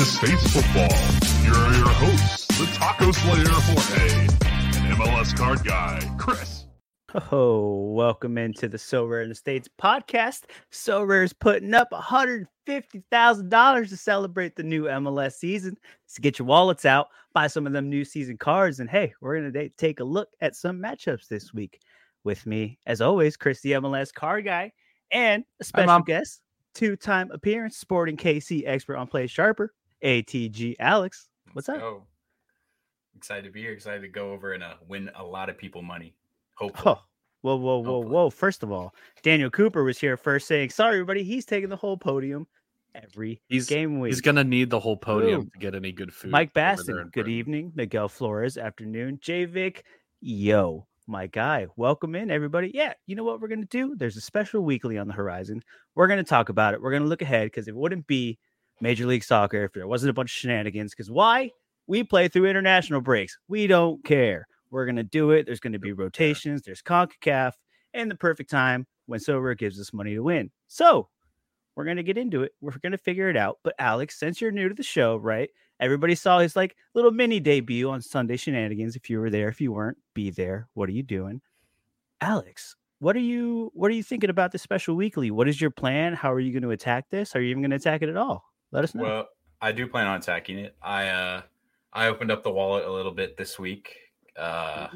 States Football. Here are your hosts, the Taco Slayer Jorge and MLS Card Guy Chris. Oh, welcome into the So Rare in the States podcast. So Rare is putting up $150,000 to celebrate the new MLS season. So get your wallets out, buy some of them new season cards, and hey, we're going to take a look at some matchups this week. With me, as always, Chris, the MLS Card Guy, and a special guest, two-time appearance, Sporting KC expert on Play Sharper, ATG Alex. What's up? Oh, excited to be here. Excited to go over and win a lot of people money. Hopefully. Oh, whoa. First of all, Daniel Cooper was here first saying, sorry, everybody, he's taking the whole podium every game week. He's going to need the whole podium to get any good food. Mike Baston, good evening. Miguel Flores, afternoon. J-Vic, yo, my guy. Welcome in, everybody. Yeah, you know what we're going to do? There's a special weekly on the horizon. We're going to talk about it. We're going to look ahead because it wouldn't be Major League Soccer if there wasn't a bunch of shenanigans. Because why? We play through international breaks. We don't care. We're going to do it. There's going to be rotations. There's CONCACAF and the perfect time when So Rare gives us money to win. So we're going to get into it. We're going to figure it out. But Alex, since you're new to the show, right? Everybody saw his little mini debut on Sunday Shenanigans. If you were there, if you weren't, be there. What are you doing? Alex, what are you thinking about this special weekly? What is your plan? How are you going to attack this? Are you even going to attack it at all? Let us know. Well, I do plan on attacking it. I opened up the wallet a little bit this week. I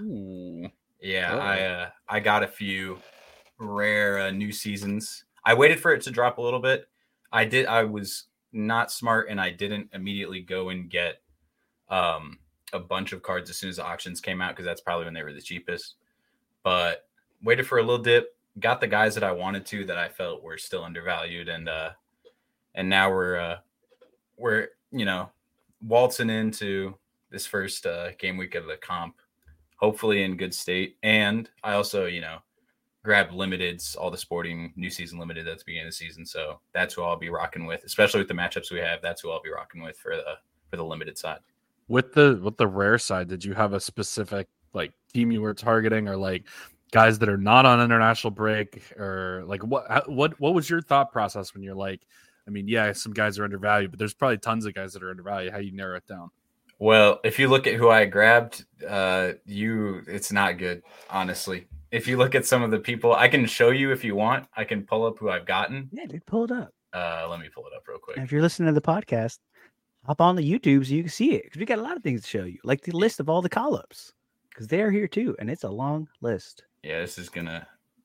got a few rare new seasons. I waited for it to drop a little bit. I was not smart and I didn't immediately go and get a bunch of cards as soon as the auctions came out because that's probably when they were the cheapest. But waited for a little dip, got the guys that I wanted to that I felt were still undervalued, and now we're waltzing into this first game week of the comp, hopefully in good state. And I also, grabbed limiteds, all the Sporting new season limited that's beginning of the season. So that's who I'll be rocking with, especially with the matchups we have. That's who I'll be rocking with for the limited side. With the rare side, did you have a specific team you were targeting, or guys that are not on international break, or what was your thought process when you're some guys are undervalued, but there's probably tons of guys that are undervalued. How you narrow it down? Well, if you look at who I grabbed, it's not good, honestly. If you look at some of the people, I can show you if you want. I can pull up who I've gotten. Yeah, dude, pull it up. Let me pull it up real quick. And if you're listening to the podcast, hop on the YouTube so you can see it, because we got a lot of things to show you, like the list of all the call-ups, because they're here too, and it's a long list. Yeah, this is gonna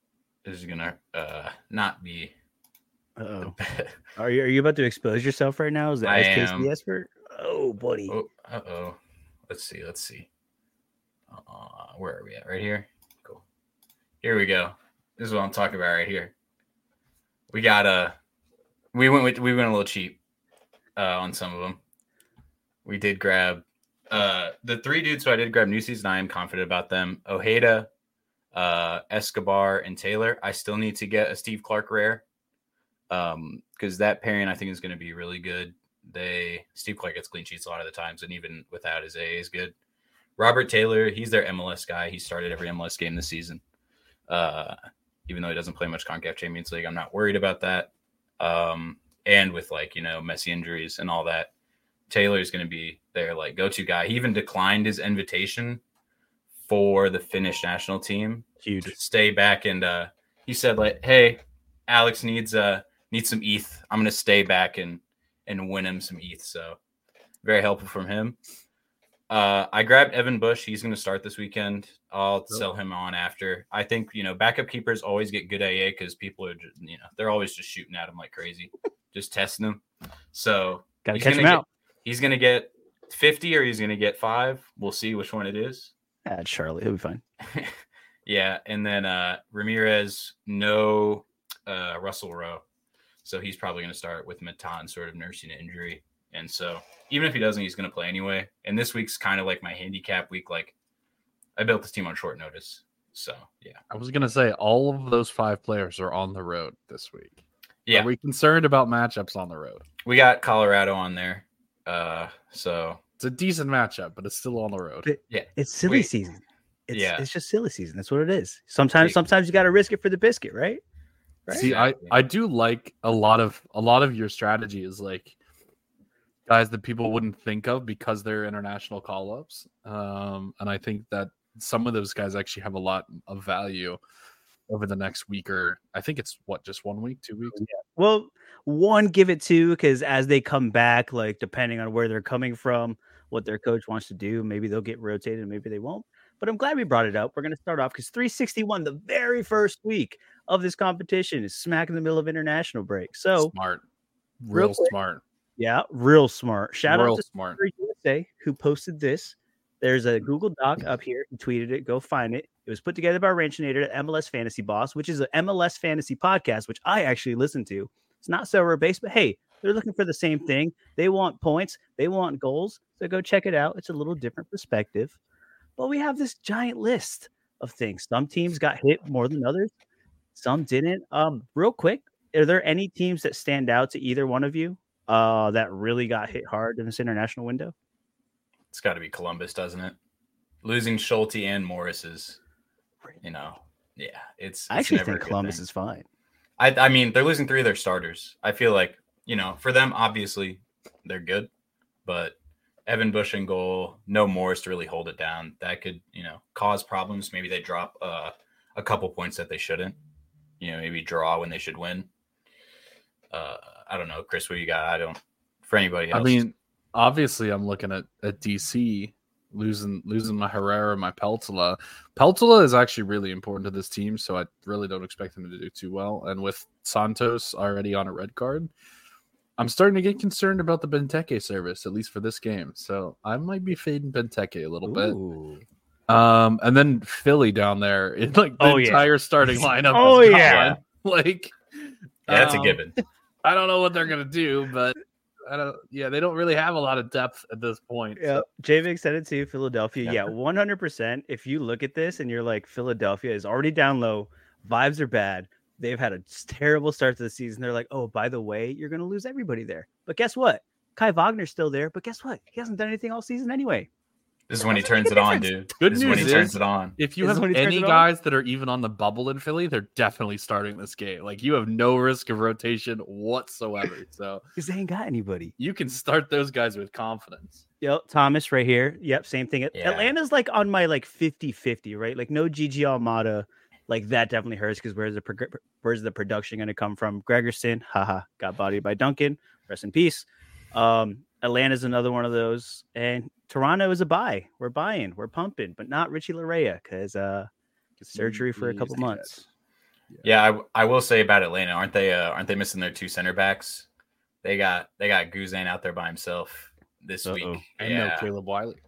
not be. Uh-oh. Are you about to expose yourself right now? Is that SKC expert? Oh, buddy. Oh, Let's see. Where are we at? Right here. Cool. Here we go. This is what I'm talking about right here. We got we went a little cheap on some of them. We did grab the three dudes who I did grab new season. I am confident about them. Ojeda, Escobar, and Taylor. I still need to get a Steve Clark rare. Because that pairing I think is going to be really good. Steve Clark gets clean sheets a lot of the times, and even without his AA is good. Robert Taylor, he's their MLS guy. He started every MLS game this season. Even though he doesn't play much CONCACAF Champions League, I'm not worried about that. And with Messi injuries and all that, Taylor is going to be their go-to guy. He even declined his invitation for the Finnish national team. Huge. To stay back, and he said hey, Alex needs some ETH. I'm going to stay back and win him some ETH. So very helpful from him. I grabbed Evan Bush. He's going to start this weekend. I'll sell him on after. I think, backup keepers always get good AA because people are just, they're always just shooting at him like crazy, just testing them. So gotta catch him out. He's going to get 50 or he's going to get 5. We'll see which one it is. Add Charlie. He'll be fine. Yeah. And then Ramirez, no Russell Rowe. So he's probably going to start with Matan sort of nursing an injury. And so even if he doesn't, he's going to play anyway. And this week's kind of like my handicap week. I built this team on short notice. So, yeah. I was going to say all of those 5 players are on the road this week. Yeah. Are we concerned about matchups on the road? We got Colorado on there. So it's a decent matchup, but it's still on the road. It's silly season. It's just silly season. That's what it is. Sometimes you got to risk it for the biscuit, right? See, I do like a lot of your strategy is guys that people wouldn't think of because they're international call-ups. And I think that some of those guys actually have a lot of value over the next week, or I think it's just 1 week, 2 weeks. Yeah. Well, one, give it two, because as they come back, like depending on where they're coming from, what their coach wants to do, maybe they'll get rotated, maybe they won't. But I'm glad we brought it up. We're going to start off because 361, the very first week of this competition, is smack in the middle of international break. So Smart, real smart. Yeah, real smart. Shout out to smart USA who posted this. There's a Google Doc up here. He tweeted it. Go find it. It was put together by Ranchinator at MLS Fantasy Boss, which is an MLS fantasy podcast, which I actually listen to. It's not server based, but hey, they're looking for the same thing. They want points. They want goals. So go check it out. It's a little different perspective. But we have this giant list of things. Some teams got hit more than others. Some didn't. Real quick, are there any teams that stand out to either one of you that really got hit hard in this international window? It's got to be Columbus, doesn't it? Losing Schulte and Morris is, it's I actually never think Columbus is fine. I mean, they're losing 3 of their starters. I feel like, for them, obviously, they're good. But Evan Bush in goal, no Morris to really hold it down. That could, cause problems. Maybe they drop a couple points that they shouldn't. Maybe draw when they should win. I don't know, Chris, what you got? For anybody else. I mean, obviously, I'm looking at DC losing my Herrera, my Peltola. Peltola is actually really important to this team, so I really don't expect him to do too well. And with Santos already on a red card, I'm starting to get concerned about the Benteke service, at least for this game. So I might be fading Benteke a little bit. And then Philly down there in the entire starting lineup. Oh yeah, that's a given. I don't know what they're gonna do, but they don't really have a lot of depth at this point. Yeah, JVIC said it too. Philadelphia, 100%. If you look at this and you're like, Philadelphia is already down low, vibes are bad. They've had a terrible start to the season. They're like, oh, by the way, you're going to lose everybody there. But guess what? Kai Wagner's still there. But guess what? He hasn't done anything all season anyway. This is when he turns it on, dude. Good news is when he turns it on. If you have any guys that are even on the bubble in Philly, they're definitely starting this game. Like, you have no risk of rotation whatsoever. So because they ain't got anybody. You can start those guys with confidence. Yep, Thomas right here. Yep, same thing. Yeah. Atlanta's like on my 50-50, right? Like no Gigi Almada. Like that definitely hurts because where's the production going to come from? Gregerson, got bodied by Duncan. Rest in peace. Atlanta's another one of those, and Toronto is a buy. We're buying, we're pumping, but not Richie Larea because surgery for a couple months. Yeah, I will say about Atlanta, aren't they missing their 2 center backs? They got Guzan out there by himself this week. And no Caleb Wiley.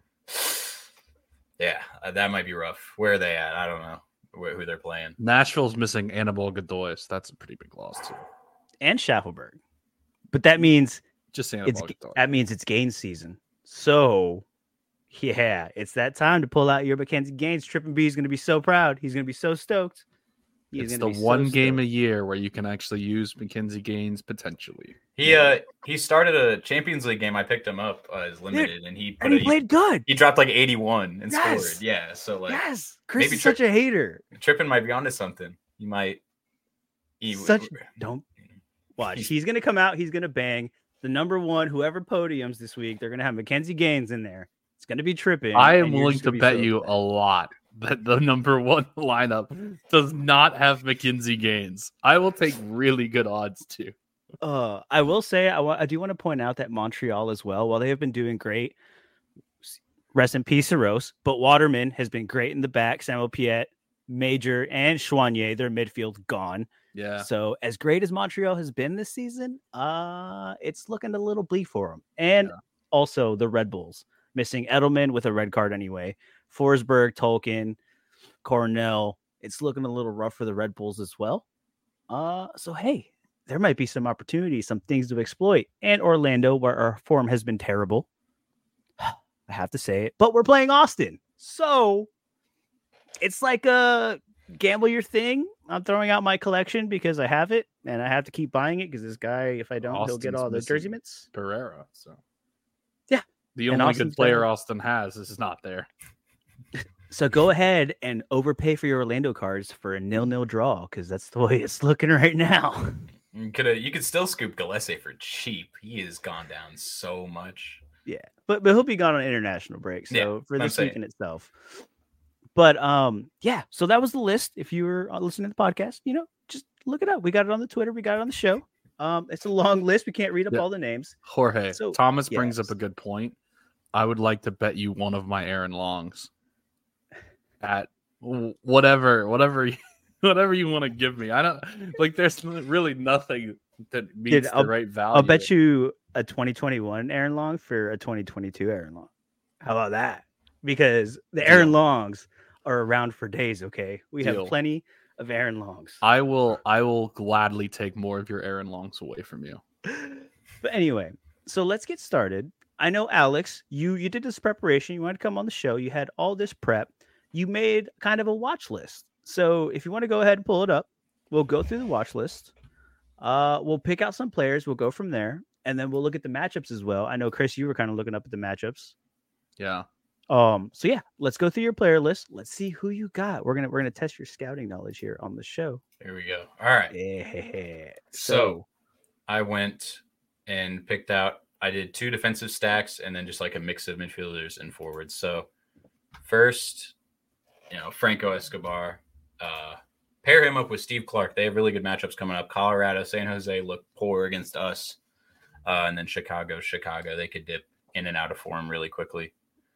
Yeah, that might be rough. Where are they at? I don't know who they're playing. Nashville's missing Anibal Godoy, so that's a pretty big loss too. And Schaffelberg, but that means that means it's Gaines season. So yeah, it's that time to pull out your Mackenzie Gaines. Trippin' B is going to be so proud. He's going to be so stoked. It's the one game a year where you can actually use Mackenzie Gaines potentially. He started a Champions League game. I picked him up as limited, and he played good. He dropped 81 and scored. Yeah, so Chris is such a hater. Trippin might be onto something. He might. Don't watch. He's going to come out. He's going to bang the number one. Whoever podiums this week, they're going to have Mackenzie Gaines in there. It's going to be Trippin. I am willing to bet you a lot that the number one lineup does not have Mackenzie Gaines. I will take really good odds too. I will say I do want to point out that Montreal as well, while they have been doing great, rest in peace, Saros, but Waterman has been great in the back. Samuel Piet, Major, and Chouanier, their midfield gone. Yeah. So as great as Montreal has been this season, it's looking a little bleak for them. And also the Red Bulls missing Edelman with a red card anyway. Forsberg, Tolkien, Cornell. It's looking a little rough for the Red Bulls as well. So hey, there might be some opportunities, some things to exploit. And Orlando, where our form has been terrible. I have to say it, but we're playing Austin. So it's like a gamble your thing. I'm throwing out my collection because I have it and I have to keep buying it because this guy, if I don't, he'll get all the jersey mitts. Pereira. So yeah, the only good player Austin has is not there. So go ahead and overpay for your Orlando cards for a 0-0 draw because that's the way it's looking right now. You could still scoop Gillespie for cheap. He has gone down so much. Yeah, but he'll be gone on international break. So Yeah, for I'm this saying. weekend itself. But yeah. So that was the list. If you were listening to the podcast, just look it up. We got it on the Twitter. We got it on the show. It's a long list. We can't read up Yeah. all the names. Jorge, So, Thomas brings yes. up a good point. I would like to bet you one of my Aaron Longs at whatever you want to give me. I don't like. There's really nothing that meets the right value. I'll bet you a 2021 Aaron Long for a 2022 Aaron Long. How about that? Because the Aaron Longs are around for days. Okay, we have plenty of Aaron Longs. I will gladly take more of your Aaron Longs away from you. But anyway, so let's get started. I know, Alex, you did this preparation. You wanted to come on the show. You had all this prep. You made kind of a watch list. So if you want to go ahead and pull it up, we'll go through the watch list. We'll pick out some players. We'll go from there, and then we'll look at the matchups as well. I know, Chris, you were kind of looking up at the matchups. Yeah. So yeah, let's go through your player list. Let's see who you got. We're gonna test your scouting knowledge here on the show. Here we go. All right. Yeah. So I went and picked out. I did 2 defensive stacks and then just like a mix of midfielders and forwards. So first, Franco Escobar. Pair him up with Steve Clark. They have really good matchups coming up. Colorado, San Jose look poor against us. And then Chicago. They could dip in and out of form really quickly.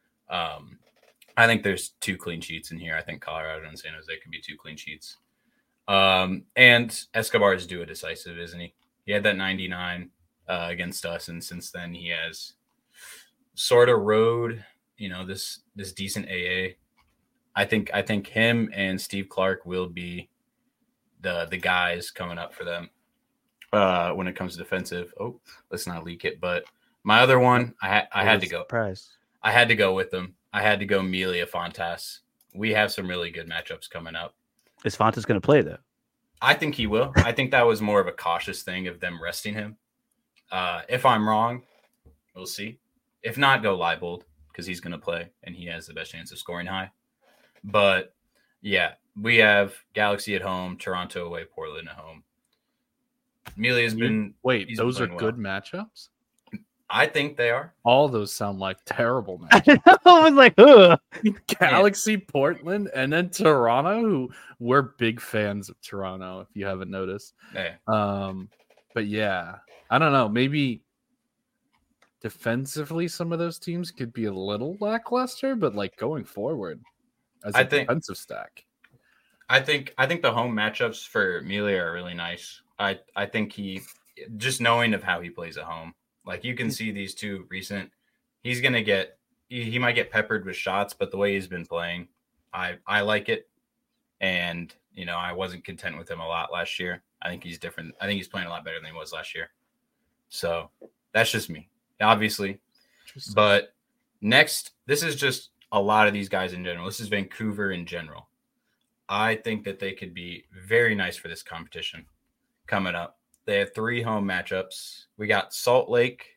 I think there's 2 clean sheets in here. I think Colorado and San Jose could be 2 clean sheets. And Escobar is due a decisive, isn't he? He had that 99 against us, and since then he has sort of rode, this decent AA. I think him and Steve Clark will be the guys coming up for them when it comes to defensive. Oh, let's not leak it. But my other one, I had to go. Surprise. I had to go with them. I had to go Melia Fontas. We have some really good matchups coming up. Is Fontas going to play though? I think he will. I think that was more of a cautious thing of them resting him. If I'm wrong, we'll see. If not, go Leibold because he's going to play and he has the best chance of scoring high. But yeah, we have Galaxy at home, Toronto away, Portland at home. Melia's been. Wait, he's those are been good well. matchups? I think they are. All those sound like terrible I matchups. was like, ugh. Galaxy, Portland, and then Toronto, who we're big fans of Toronto, if you haven't noticed. Yeah. But yeah, I don't know. Maybe defensively, some of those teams could be a little lackluster, but like going forward as a defensive stack. I think the home matchups for Melia are really nice. I think he just knowing of how he plays at home. Like you can see these 2 recent, he's going to get, he might get peppered with shots, but the way he's been playing, I like it. And, I wasn't content with him a lot last year. I think he's different. I think he's playing a lot better than he was last year. So that's just me, obviously. But next, this is just a lot of these guys in general. This is Vancouver in general. I think that they could be very nice for this competition coming up. They have 3 home matchups. We got Salt Lake,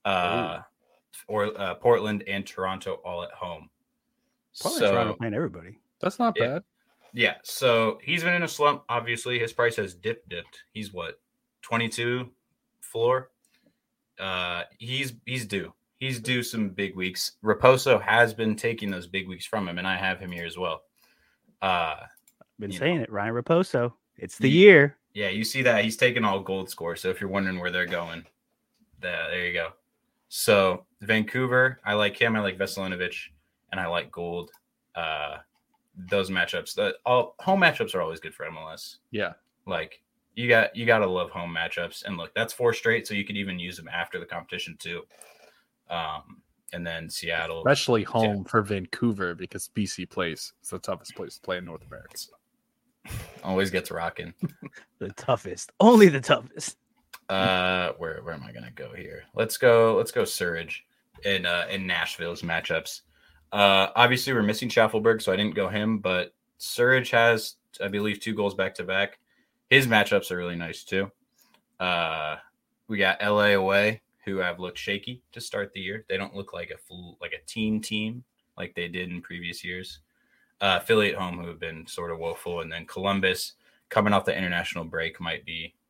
Portland, and Toronto all at home. Probably Toronto playing everybody. That's not bad. Yeah. So he's been in a slump. Obviously, his price has dipped. He's what, 22 floor. He's due. He's due some big weeks. Raposo has been taking those big weeks from him, and I have him here as well. Been saying it, Ryan Raposo. It's the year. Yeah, you see that he's taking all gold score. So if you're wondering where they're going, there you go. So Vancouver, I like him. I like Veselinovic, and I like Gold. Those matchups, all home matchups are always good for MLS. Yeah, like you got to love home matchups. And look, that's 4 straight, so you could even use them after the competition too. And then Seattle, especially home for Vancouver because BC Place is the toughest place to play in North America. Always gets rocking. The toughest, only the toughest. Where am I gonna go here? Let's go Surge in Nashville's matchups. Obviously we're missing Schaffelberg, so I didn't go him, but Surge has, I believe, 2 goals back to back. His matchups are really nice too. We got LA away, who have looked shaky to start the year. They don't look like a team like they did in previous years. Philly at home, who have been sort of woeful, and then Columbus coming off the international break might be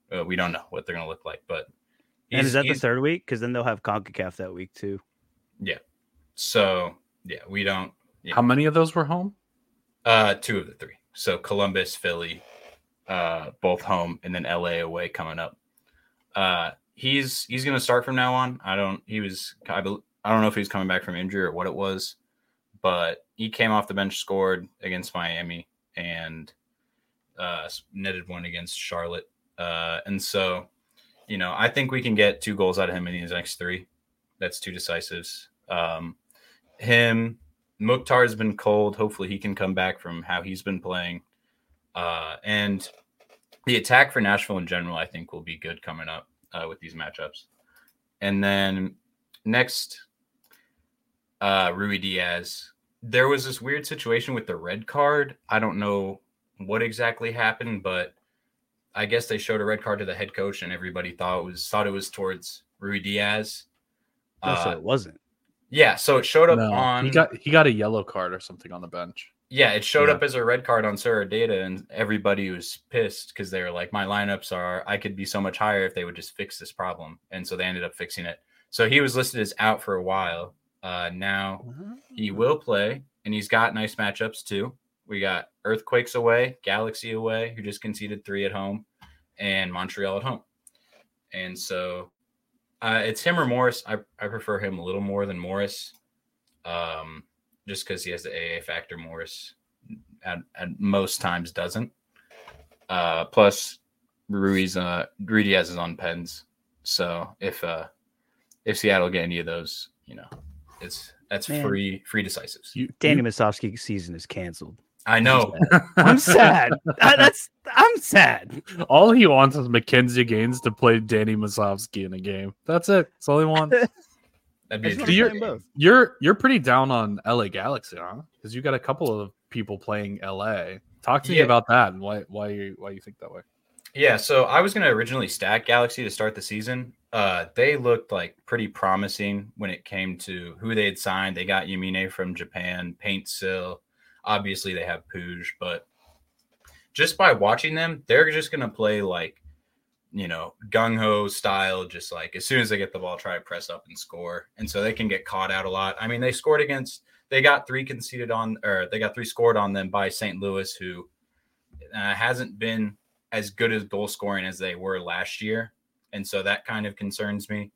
We don't know what they're going to look like, but And is that the third week? Because then they'll have CONCACAF that week too. Yeah. So yeah, we don't. Yeah. How many of those were home? 2 of the 3. So Columbus, Philly, both home, and then LA away coming up. He's going to start from now on. I don't know if he's coming back from injury or what it was, but he came off the bench, scored against Miami, and netted one against Charlotte. And so, I think we can get 2 goals out of him in these next 3. That's 2 decisives. Mukhtar's been cold. Hopefully he can come back from how he's been playing. And the attack for Nashville in general, I think, will be good coming up with these matchups. And then next, Ruidíaz. There was this weird situation with the red card. I don't know what exactly happened, but I guess they showed a red card to the head coach, and everybody thought it was towards Ruidíaz. So it wasn't. Yeah, so it showed up on. He got a yellow card or something on the bench. Yeah, it showed up as a red card on Data, and everybody was pissed because they were like, "My lineups I could be so much higher if they would just fix this problem," and so they ended up fixing it. So he was listed as out for a while. Now he will play, and he's got nice matchups too. We got Earthquakes away, Galaxy away, who just conceded 3 at home, and Montreal at home. And so it's him or Morris. I prefer him a little more than Morris, just because he has the AA factor. Morris at most times doesn't. Plus, Ruidíaz is on pens. So if Seattle get any of those, that's free decisives. Danny Musovski's season is canceled. I know. I'm sad. I'm sad. All he wants is Mackenzie Gaines to play Danny Musovski in a game. That's it. That's all he wants. That'd be you're pretty down on LA Galaxy, huh? Because you got a couple of people playing LA. Talk to me about that and why you think that way. Yeah, so I was going to originally stack Galaxy to start the season. They looked like pretty promising when it came to who they had signed. They got Yamine from Japan, Paint Sill. Obviously, they have Puig, but just by watching them, they're just going to play like, gung-ho style, just like as soon as they get the ball, try to press up and score. And so they can get caught out a lot. I mean, they got 3 scored on them by St. Louis, who hasn't been as good as goal scoring as they were last year. And so that kind of concerns me.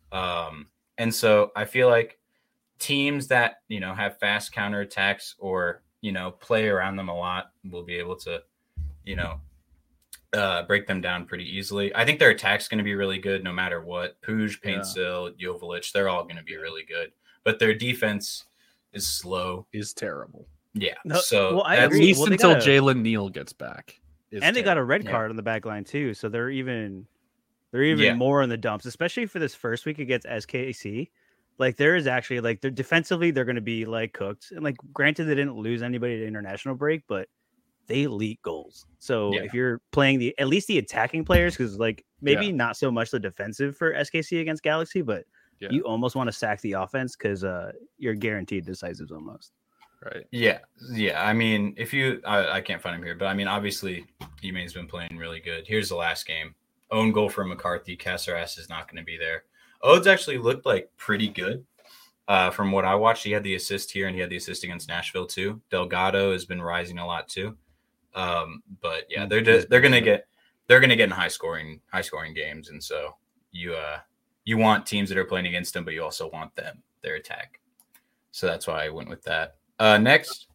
And so I feel like teams that, have fast counterattacks or, play around them a lot will be able to, break them down pretty easily. I think their attack's going to be really good no matter what. Puig, Paintsil, Joveljic, they're all going to be really good. But their defense is slow. Is terrible. Yeah. No, so at least until Jalen Neal gets back. And they got a red card on the back line too. So they're even more in the dumps, especially for this first week against SKC. Like there is actually they're defensively, they're going to be cooked. And granted, they didn't lose anybody to international break, but they leak goals. So if you're playing at least the attacking players, because maybe not so much the defensive for SKC against Galaxy, but you almost want to sack the offense because you're guaranteed decisives almost. Right. Yeah. I mean, I can't find him here, but I mean, obviously, Emane's been playing really good. Here's the last game. Own goal for McCarthy. Caceres is not going to be there. Odes actually looked pretty good from what I watched. He had the assist here, and he had the assist against Nashville too. Delgado has been rising a lot too. But yeah, they're going to get in high scoring games, and so you want teams that are playing against them, but you also want their attack. So that's why I went with that. Next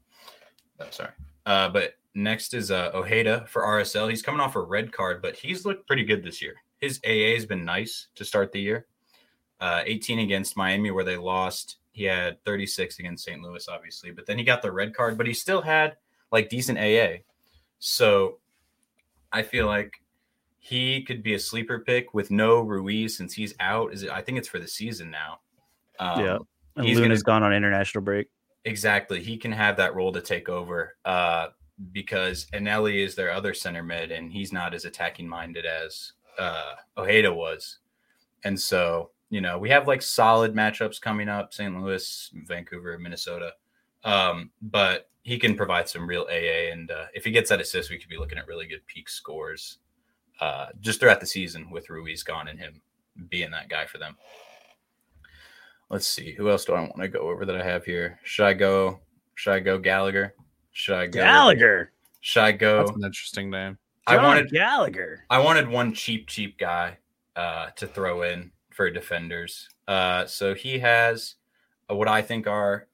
is Ojeda for RSL. He's coming off a red card, but he's looked pretty good this year. His AA has been nice to start the year. 18 against Miami where they lost. He had 36 against St. Louis, obviously, but then he got the red card, but he still had decent AA. So I feel like he could be a sleeper pick with no Ruiz since he's out. I think it's for the season now. And Luna's gone on international break. Exactly. He can have that role to take over because Anelli is their other center mid, and he's not as attacking minded as Ojeda was. And so, we have solid matchups coming up, St. Louis, Vancouver, Minnesota. But he can provide some real AA. And if he gets that assist, we could be looking at really good peak scores. just throughout the season with Ruiz gone and him being that guy for them. Let's see. Who else do I want to go over that I have here? Should I go Gallagher? Should I go Gallagher? Should I go? That's an interesting name. Gallagher. I wanted one cheap guy to throw in for defenders. So he has what I think are,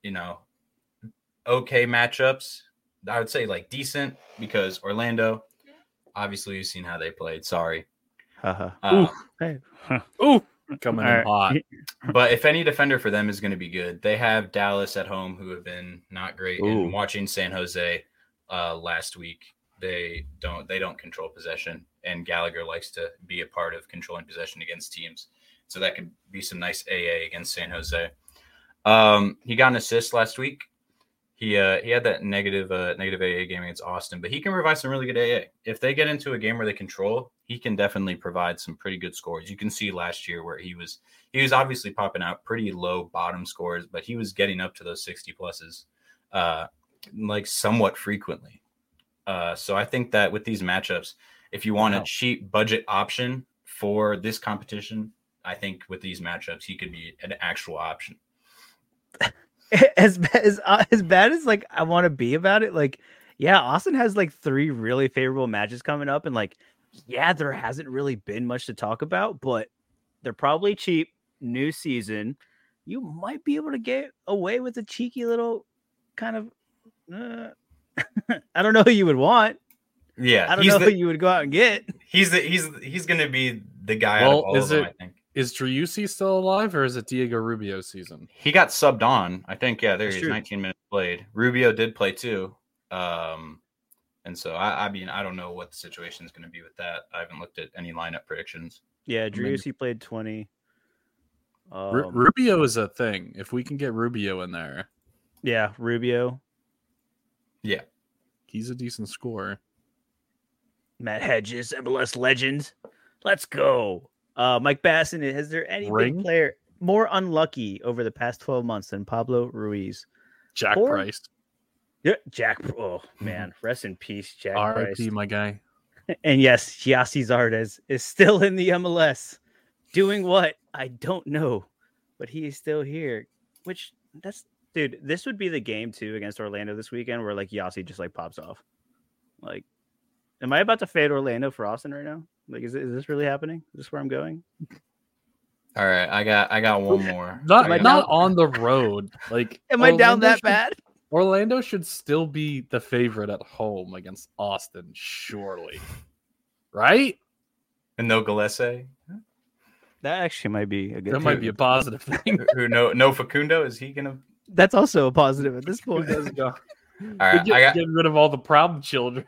okay matchups. I would say like decent, because Orlando, obviously you've seen how they played. Sorry. Hey. Ooh, coming in All hot. right. But if any defender for them is going to be good, they have Dallas at home, who have been not great. And watching San Jose last week, they don't control possession, and Gallagher likes to be a part of controlling possession against teams. So that could be some nice AA against San Jose. He got an assist last week. He had that negative AA game against Austin, but he can provide some really good AA. If they get into a game where they control, he can definitely provide some pretty good scores. You can see last year where he was obviously popping out pretty low bottom scores, but he was getting up to those 60 pluses, like somewhat frequently. So I think that with these matchups, if you want a cheap budget option for this competition, I think with these matchups, he could be an actual option. As bad as like I want to be about it, like, yeah, Austin has like 3 really favorable matches coming up, and like, yeah, there hasn't really been much to talk about, but they're probably cheap. New season, you might be able to get away with a cheeky little kind of I don't know who you would want. Yeah, I don't know who you would go out and get. He's going to be the guy out of all of them, I think. Is Driussi still alive, or is it Diego Rubio season? He got subbed on, I think. Yeah, there he is. 19 minutes played. Rubio did play too. And so, I mean, I don't know what the situation is going to be with that. I haven't looked at any lineup predictions. Yeah, Driussi played 20. Rubio is a thing. If we can get Rubio in there. Yeah, Rubio. Yeah. He's a decent scorer. Matt Hedges, MLS legend. Let's go. Mike Basson, has there any big player more unlucky over the past 12 months than Pablo Ruiz? Jack Price. Yeah, Jack. Oh, man. Rest in peace, Jack Price. R.I.P., my guy. And yes, Giassi Zardes is still in the MLS. Doing what? I don't know. But he is still here. Dude, this would be the game, too, against Orlando this weekend where, like, Giassi just, like, pops off. Like, am I about to fade Orlando for Austin right now? Like, is this really happening? Is this where I'm going? All right, I got one more. Not on the road. Like, am I down that bad? Orlando should still be the favorite at home against Austin, surely. Right? And no Gillespie? That actually might be a good That might be a positive thing. No Facundo? Is he gonna? That's also a positive at this point. All right, getting rid of all the problem children.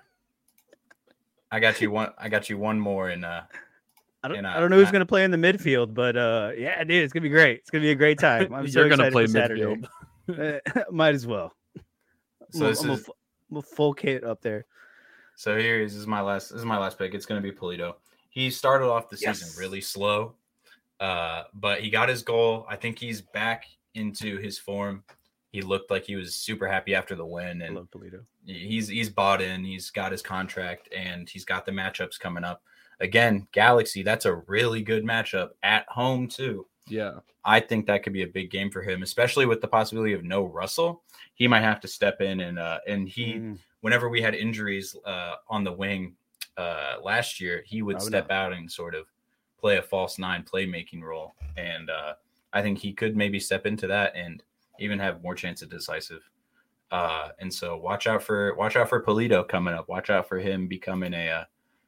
I got you one more in I don't know who's going to play in the midfield, but yeah, dude, it's going to be great. It's going to be a great time. I'm You're going to play midfield. Might as well. So I'm a full kit up there. So this is my last pick. It's going to be Polito. He started off the season really slow, but he got his goal. I think he's back into his form. He looked like he was super happy after the win, and I love Polito. He's bought in. He's got his contract, and he's got the matchups coming up. Again, Galaxy, that's a really good matchup at home too. Yeah. I think that could be a big game for him, especially with the possibility of no Russell. He might have to step in and whenever we had injuries on the wing last year, he would step out and sort of play a false 9 playmaking role. And I think he could maybe step into that and even have more chance of decisive. And so watch out for Polito coming up. Watch out for him becoming a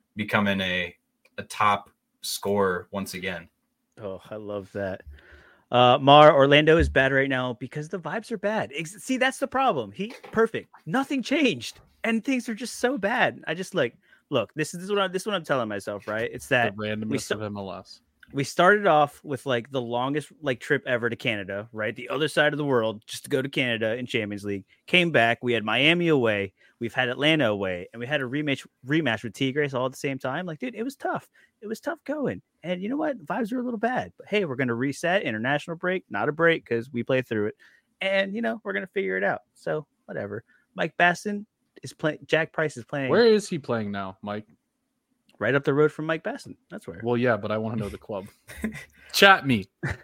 top scorer once again. Oh, I love that. Orlando is bad right now because the vibes are bad. See, that's the problem. Perfect. Nothing changed, and things are just so bad. I just look. This is what I'm telling myself. Right? It's that the randomness of MLS. We started off with like the longest trip ever to Canada, right? The other side of the world, just to go to Canada in Champions League. Came back. We had Miami away. We've had Atlanta away, and we had a rematch with Tigres all at the same time. Like, dude, it was tough. It was tough going. And you know what? Vibes are a little bad. But hey, we're going to reset. International break, not a break because we play through it. And, we're going to figure it out. So whatever. Mike Baston is playing. Jack Price is playing. Where is he playing now, Mike? right up the road from Mike Basson. That's where. Well, yeah, but I want to know the club. Chat me.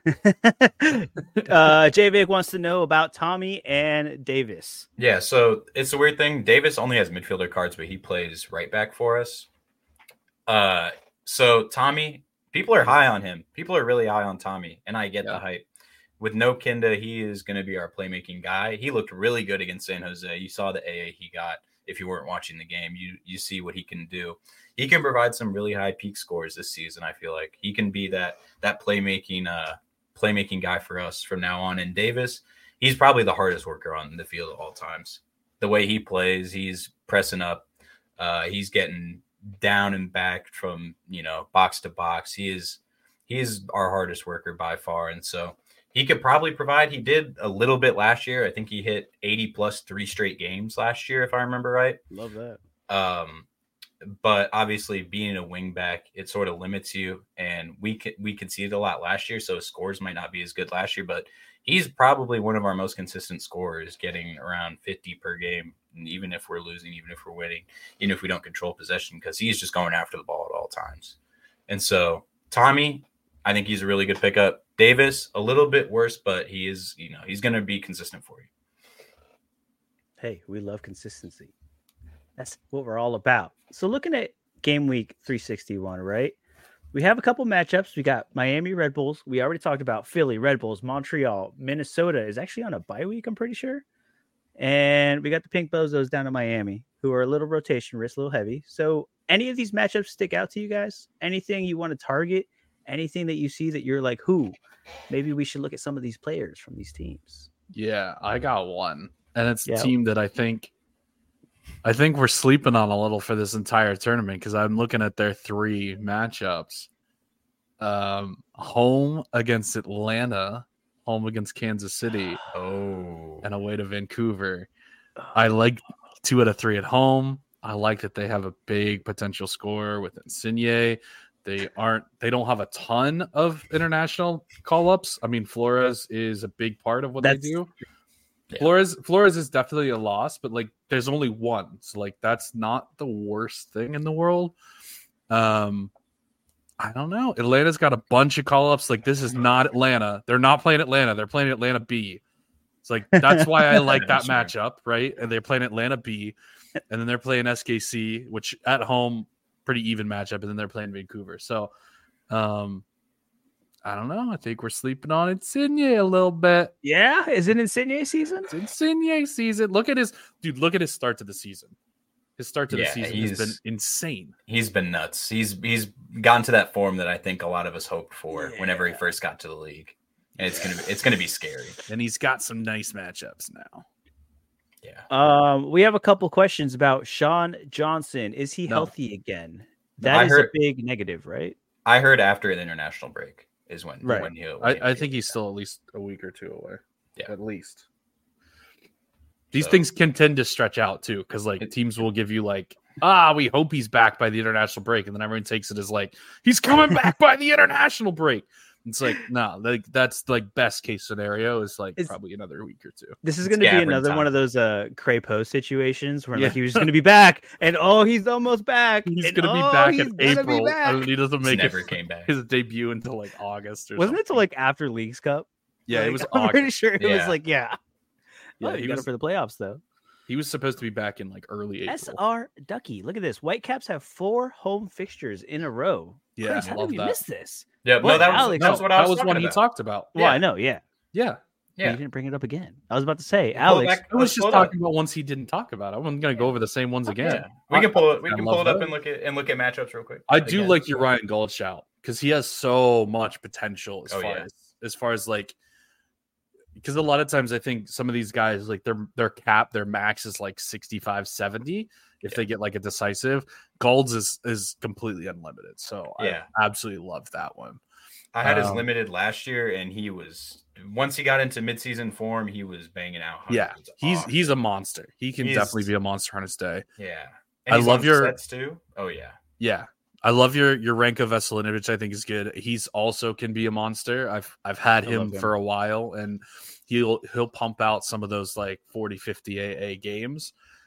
J-Vic wants to know about Tommy and Davis. Yeah, so it's a weird thing. Davis only has midfielder cards, but he plays right back for us. So Tommy, people are high on him. People are really high on Tommy, and I get the hype. With no Kinda, he is going to be our playmaking guy. He looked really good against San Jose. You saw the AA he got. If you weren't watching the game, you see what he can do. He can provide some really high peak scores this season. I feel like he can be that playmaking guy for us from now on. And Davis, he's probably the hardest worker on the field at all times. The way he plays, he's pressing up. He's getting down and back from box to box. He's our hardest worker by far, and so he could probably provide. He did a little bit last year. I think he hit 80 plus 3 straight games last year, if I remember right. Love that. But obviously, being a wing back, it sort of limits you, and we could see it a lot last year. So his scores might not be as good last year, but he's probably one of our most consistent scorers, getting around 50 per game. And even if we're losing, even if we're winning, even if we don't control possession, because he's just going after the ball at all times. And so Tommy, I think he's a really good pickup. Davis, a little bit worse, but he is, he's going to be consistent for you. Hey, we love consistency. That's what we're all about. So looking at game week 361, right? We have a couple matchups. We got Miami Red Bulls. We already talked about Philly, Red Bulls, Montreal. Minnesota is actually on a bye week, I'm pretty sure. And we got the Pink Bozos down in Miami, who are a little rotation risk, a little heavy. So any of these matchups stick out to you guys? Anything you want to target? Anything that you see that you're like, maybe we should look at some of these players from these teams? Yeah, I got one. And it's a team that I think we're sleeping on a little for this entire tournament, because I'm looking at their 3 matchups. Home against Atlanta, home against Kansas City, and away to Vancouver. I like 2 out of 3 at home. I like that they have a big potential scorer with Insigne. They don't have a ton of international call-ups. I mean, Flores is a big part of what they do. Yeah. Flores is definitely a loss, but like there's only one. So like that's not the worst thing in the world. I don't know. Atlanta's got a bunch of call-ups. Like, this is not Atlanta. They're not playing Atlanta. They're playing Atlanta B. It's like, that's why I like that matchup, right? And they're playing Atlanta B, and then they're playing SKC, which at home, pretty even matchup, and then they're playing Vancouver. So, I don't know. I think we're sleeping on Insigne a little bit. Yeah? Is it Insigne season? It's Insigne season. Look at his start to the season. His start to the season has been insane. He's been nuts. He's gotten to that form that I think a lot of us hoped for whenever he first got to the league. And it's gonna be scary. And he's got some nice matchups now. Yeah. We have a couple questions about Sean Johnson. Is he healthy again? That is a big negative, right? I heard after the international break is when he'll. I think he's still at least a week or 2 away. Yeah, at least. These things can tend to stretch out too, because like teams will give you like, we hope he's back by the international break, and then everyone takes it as like he's coming back by the international break. It's like, no, like that's like best case scenario is like probably another week or 2. This is going to be another one of those Crapo situations where like he was going to be back, and he's almost back. He's going to be back in April, and he doesn't make came back. His debut until like August or wasn't it till like after Leagues Cup? Yeah, like, it was. I'm pretty sure it was like Yeah, he got it for the playoffs though. He was supposed to be back in like early April. SR Ducky, look at this. Whitecaps have 4 home fixtures in a row. Yeah, Chris, how did we miss this? Yeah, no, that was one he talked about. Well, I know, yeah. You didn't bring it up again. I was about to say, Alex. I was just talking about ones he didn't talk about. I wasn't going to go over the same ones again. Yeah. We can pull it up and look at matchups real quick. I do like your Ryan Gold shout, because he has so much potential as far as like, because a lot of times I think some of these guys, like their max is like 65, 70 if they get like a decisive. Gold's is completely unlimited. So I absolutely love that one. I had his limited last year, and he was, once he got into midseason form, he was banging out. Yeah, he's a monster. He can definitely be a monster on his day. Yeah. And I love your sets too. Oh yeah. Yeah. I love your Ranko Veselinovic. I think is good. He's also can be a monster. I've had him for a while, and he'll pump out some of those like 40, 50 AA games.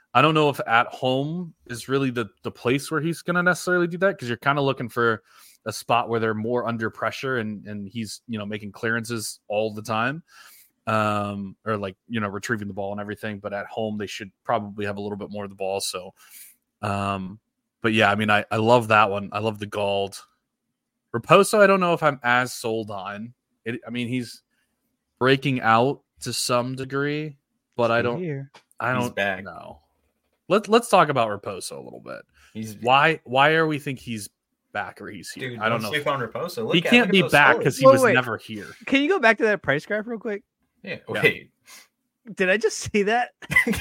I don't know if at home is really the place where he's going to necessarily do that, because you're kind of looking for a spot where they're more under pressure and he's, making clearances all the time, or like, retrieving the ball and everything. But at home, they should probably have a little bit more of the ball. So, but yeah, I mean, I love that one. I love the Gald. Raposo, I don't know if I'm as sold on it. I mean, he's breaking out to some degree, but I don't know. Let's talk about Raposo a little bit. Why are we think he's back or he's here? Dude, I don't know. Sleep on Raposo. He can't be back because he was never here. Can you go back to that price graph real quick? Yeah. Wait. Did I just see that?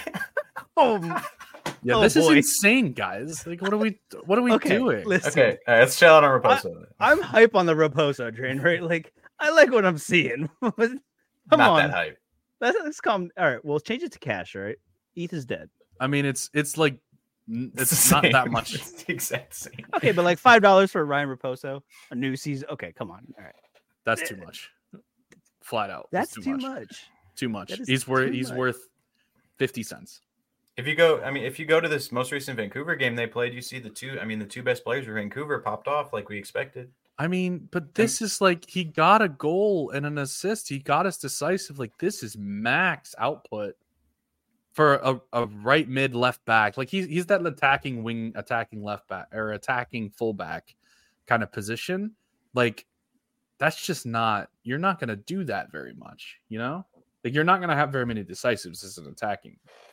This is insane, guys. Like, what are we doing? Listen, okay, let's chill out on Raposo. I'm hype on the Raposo train, right? Like, I like what I'm seeing. Come Not on, that hype. Let's calm. All right, we'll change it to cash. All right, ETH is dead. I mean, it's like it's not that much. It's the exact same. Okay, but like $5 for Ryan Raposo, a new season. Okay, come on. All right, that's too much. Flat out, that's too much. Too much. He's worth 50 cents. If you go to this most recent Vancouver game they played, you see the two best players for Vancouver popped off like we expected. I mean, but this is like, he got a goal and an assist. He got us decisive. Like, this is max output for a right mid left back. Like, he's that attacking wing, attacking left back, or attacking fullback kind of position. Like, that's just not, you're not going to do that very much, Like, you're not going to have very many decisives as an attacking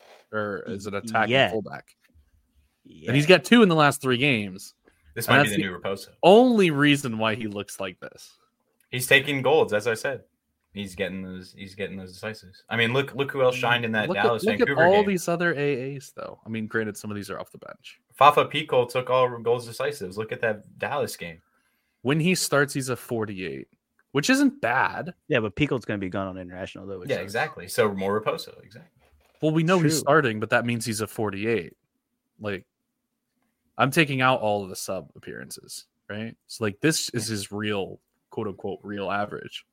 fullback. Yeah. And he's got 2 in the last 3 games. This might be the new Raposo. Only reason why he looks like this. He's taking golds, as I said. He's getting those decisives. I mean, look who else shined in that Dallas Vancouver game. Look at all these other AAs, though. I mean, granted, some of these are off the bench. Fafa Pico took all goals decisives. Look at that Dallas game. When he starts, he's a 48, which isn't bad. Yeah, but Pico's going to be gone on international, though. Yeah, exactly. So more Raposo, exactly. Well, we know he's starting, but that means he's a 48. Like, I'm taking out all of the sub appearances, right? So, like, this is his real, quote unquote, real average.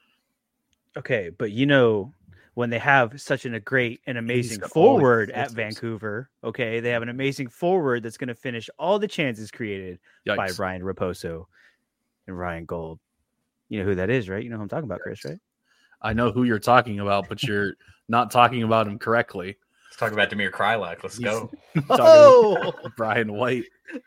Okay, but when they have such a great and amazing forward at Vancouver, okay, they have an amazing forward that's going to finish all the chances created by Ryan Raposo and Ryan Gold. You know who that is, right? You know who I'm talking about, Chris, right? I know who you're talking about, but you're not talking about him correctly. Let's talk about Damir Kreilach. Let's go. Brian White.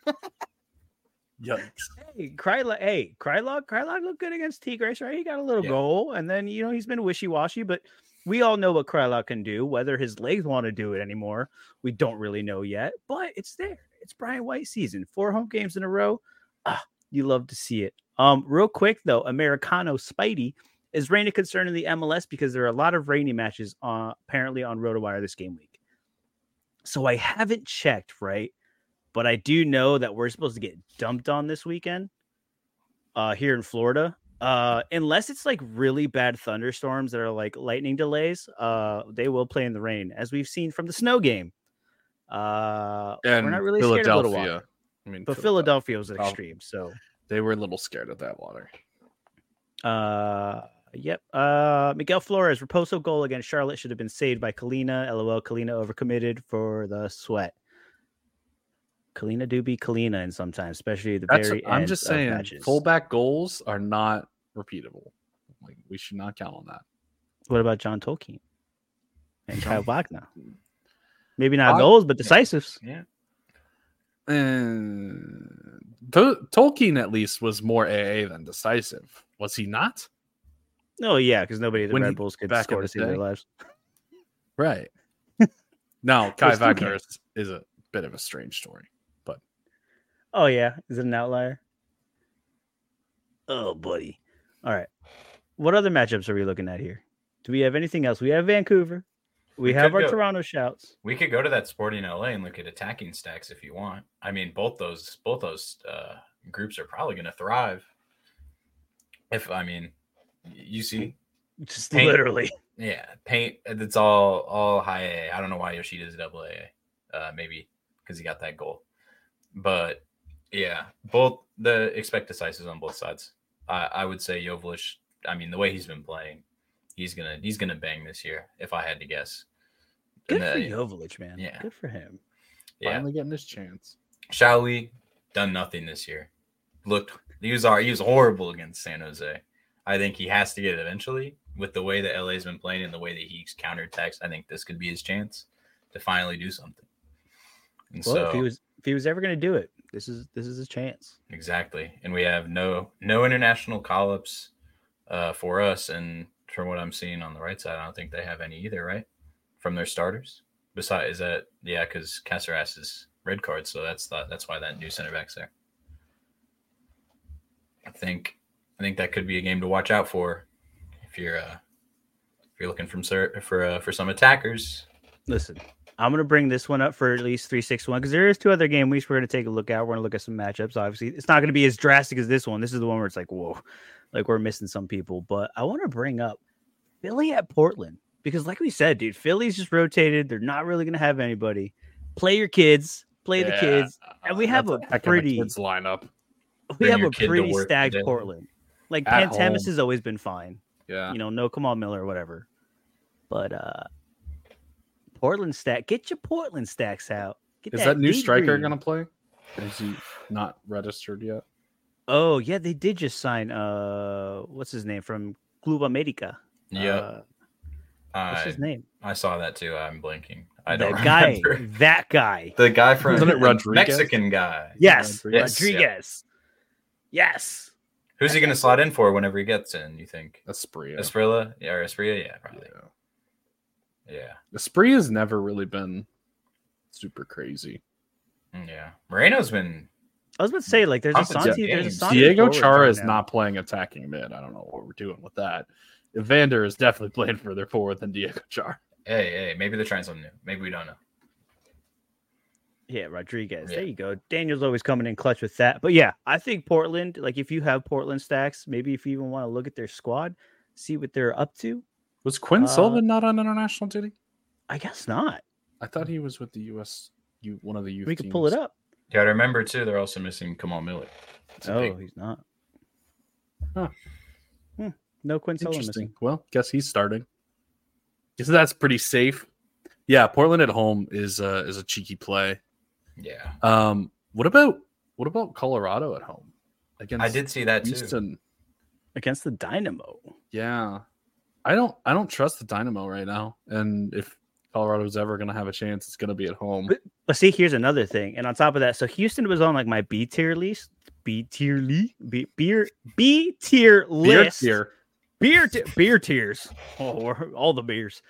Yikes. Hey, Kreilach looked good against Tigres, right? He got a little goal, and then he's been wishy-washy, but we all know what Kreilach can do. Whether his legs want to do it anymore, we don't really know yet, but it's there. It's Brian White season. 4 home games in a row. You love to see it. Real quick though, Americano Spidey is rainy concern in the MLS because there are a lot of rainy matches apparently on RotoWire this game week. So I haven't checked, right? But I do know that we're supposed to get dumped on this weekend here in Florida. Unless it's like really bad thunderstorms that are like lightning delays, they will play in the rain, as we've seen from the snow game. And we're not really scared of little water. But Philadelphia was extreme, so they were a little scared of that water. Yep. Miguel Flores, Raposo goal against Charlotte should have been saved by Kalina. LOL, Kalina overcommitted for the sweat. Kalina do be Kalina in sometimes, especially at the very end. I'm just saying, matches. Fullback goals are not repeatable. Like, we should not count on that. What about John Tolkien and Kyle Wagner? Maybe not goals, but decisives. Yeah. Tolkien at least was more AA than decisive. Was he not? No, yeah, because nobody at the Red Bulls could score to save their lives. Right. Now, Kai Wagner is a bit of a strange story, but oh yeah, is it an outlier? Oh, buddy. All right. What other matchups are we looking at here? Do we have anything else? We have Vancouver. We have our Toronto shouts. We could go to that Sporting LA and look at attacking stacks if you want. I mean, both those groups are probably going to thrive. You see, just paint, literally, yeah, paint. It's all high A. I don't know why Yoshida's double A. Maybe because he got that goal, but yeah, both the expect decisives on both sides. I would say Joveljic. I mean, the way he's been playing, he's gonna bang this year. If I had to guess, Good And, for Joveljic, man. yeah. Good for him. Yeah. Finally getting his chance. Shaoli done nothing this year. He was horrible against San Jose. I think he has to get it eventually. With the way that LA's been playing and the way that he's counterattacks, I think this could be his chance to finally do something. And Well, so if he was ever going to do it, this is his chance. exactly. And we have no international call-ups for us. And from what I'm seeing on the right side, I don't think they have any either, right? From their starters. Besides that, yeah, because Caceres is red card, so that's why that new center back's there. I think that could be a game to watch out for if you're looking for some attackers. Listen, I'm going to bring this one up for at least 361 because there is 2 other game weeks we're going to take a look at. We're going to look at some matchups. Obviously, it's not going to be as drastic as this one. This is the one where it's like, whoa, like we're missing some people. But I want to bring up Philly at Portland because, like we said, dude, Philly's just rotated. They're not really going to have anybody. Play your kids, play the kids, and we have a pretty kids lineup. We Bring have your a kid to pretty work stacked today. Portland. Like At Pantemis home. has always been fine. Yeah. You know, no Kamal Miller or whatever. But Portland stack, get your Portland stacks out. Get Is that new deep striker green. gonna play? Is he not registered yet? Oh yeah, they did just sign what's his name from Club America. Yep. What's his name? I saw that too. I'm blinking. I don't That guy. remember. That guy. The guy from Isn't it the Rodriguez? Mexican guy. Yes. Rodriguez? Rodriguez. Yes. Who's he going to slot in for whenever he gets in, you think? Esprilla. Esprilla? Yeah, or Esprilla? Yeah, probably. Yeah. Esprilla's never really been super crazy. Yeah. Moreno's been I was about to say, like, there's a Offensive Santi. There's a games. Santi Diego forward Chara right is now. not playing attacking mid. I don't know what we're doing with that. Evander is definitely playing further forward than Diego Chara. hey, maybe they're trying something new. Maybe we don't know. Yeah, Rodriguez. Yeah. There you go. Daniel's always coming in clutch with that. But yeah, I think Portland, like if you have Portland stacks, maybe if you even want to look at their squad, see what they're up to. Was Quinn Sullivan not on international duty? I guess not. I thought he was with the U.S. One of the youth We could teams. pull it up. You got to remember, too, they're also missing Kamal Miller. It's a Oh, big- he's not. Huh. No Quinn Sullivan Interesting. missing. Well, guess he's starting. Guess that's pretty safe. Yeah, Portland at home is a cheeky play. yeah. What about Colorado at home? Against I did see that, too. Houston. Against the Dynamo. Yeah. I don't trust the Dynamo right now. And if Colorado's ever gonna have a chance, it's gonna be at home. But see, here's another thing. And on top of that, so Houston was on like my B tier list. B tier list. Beer tiers. Oh, all the beers.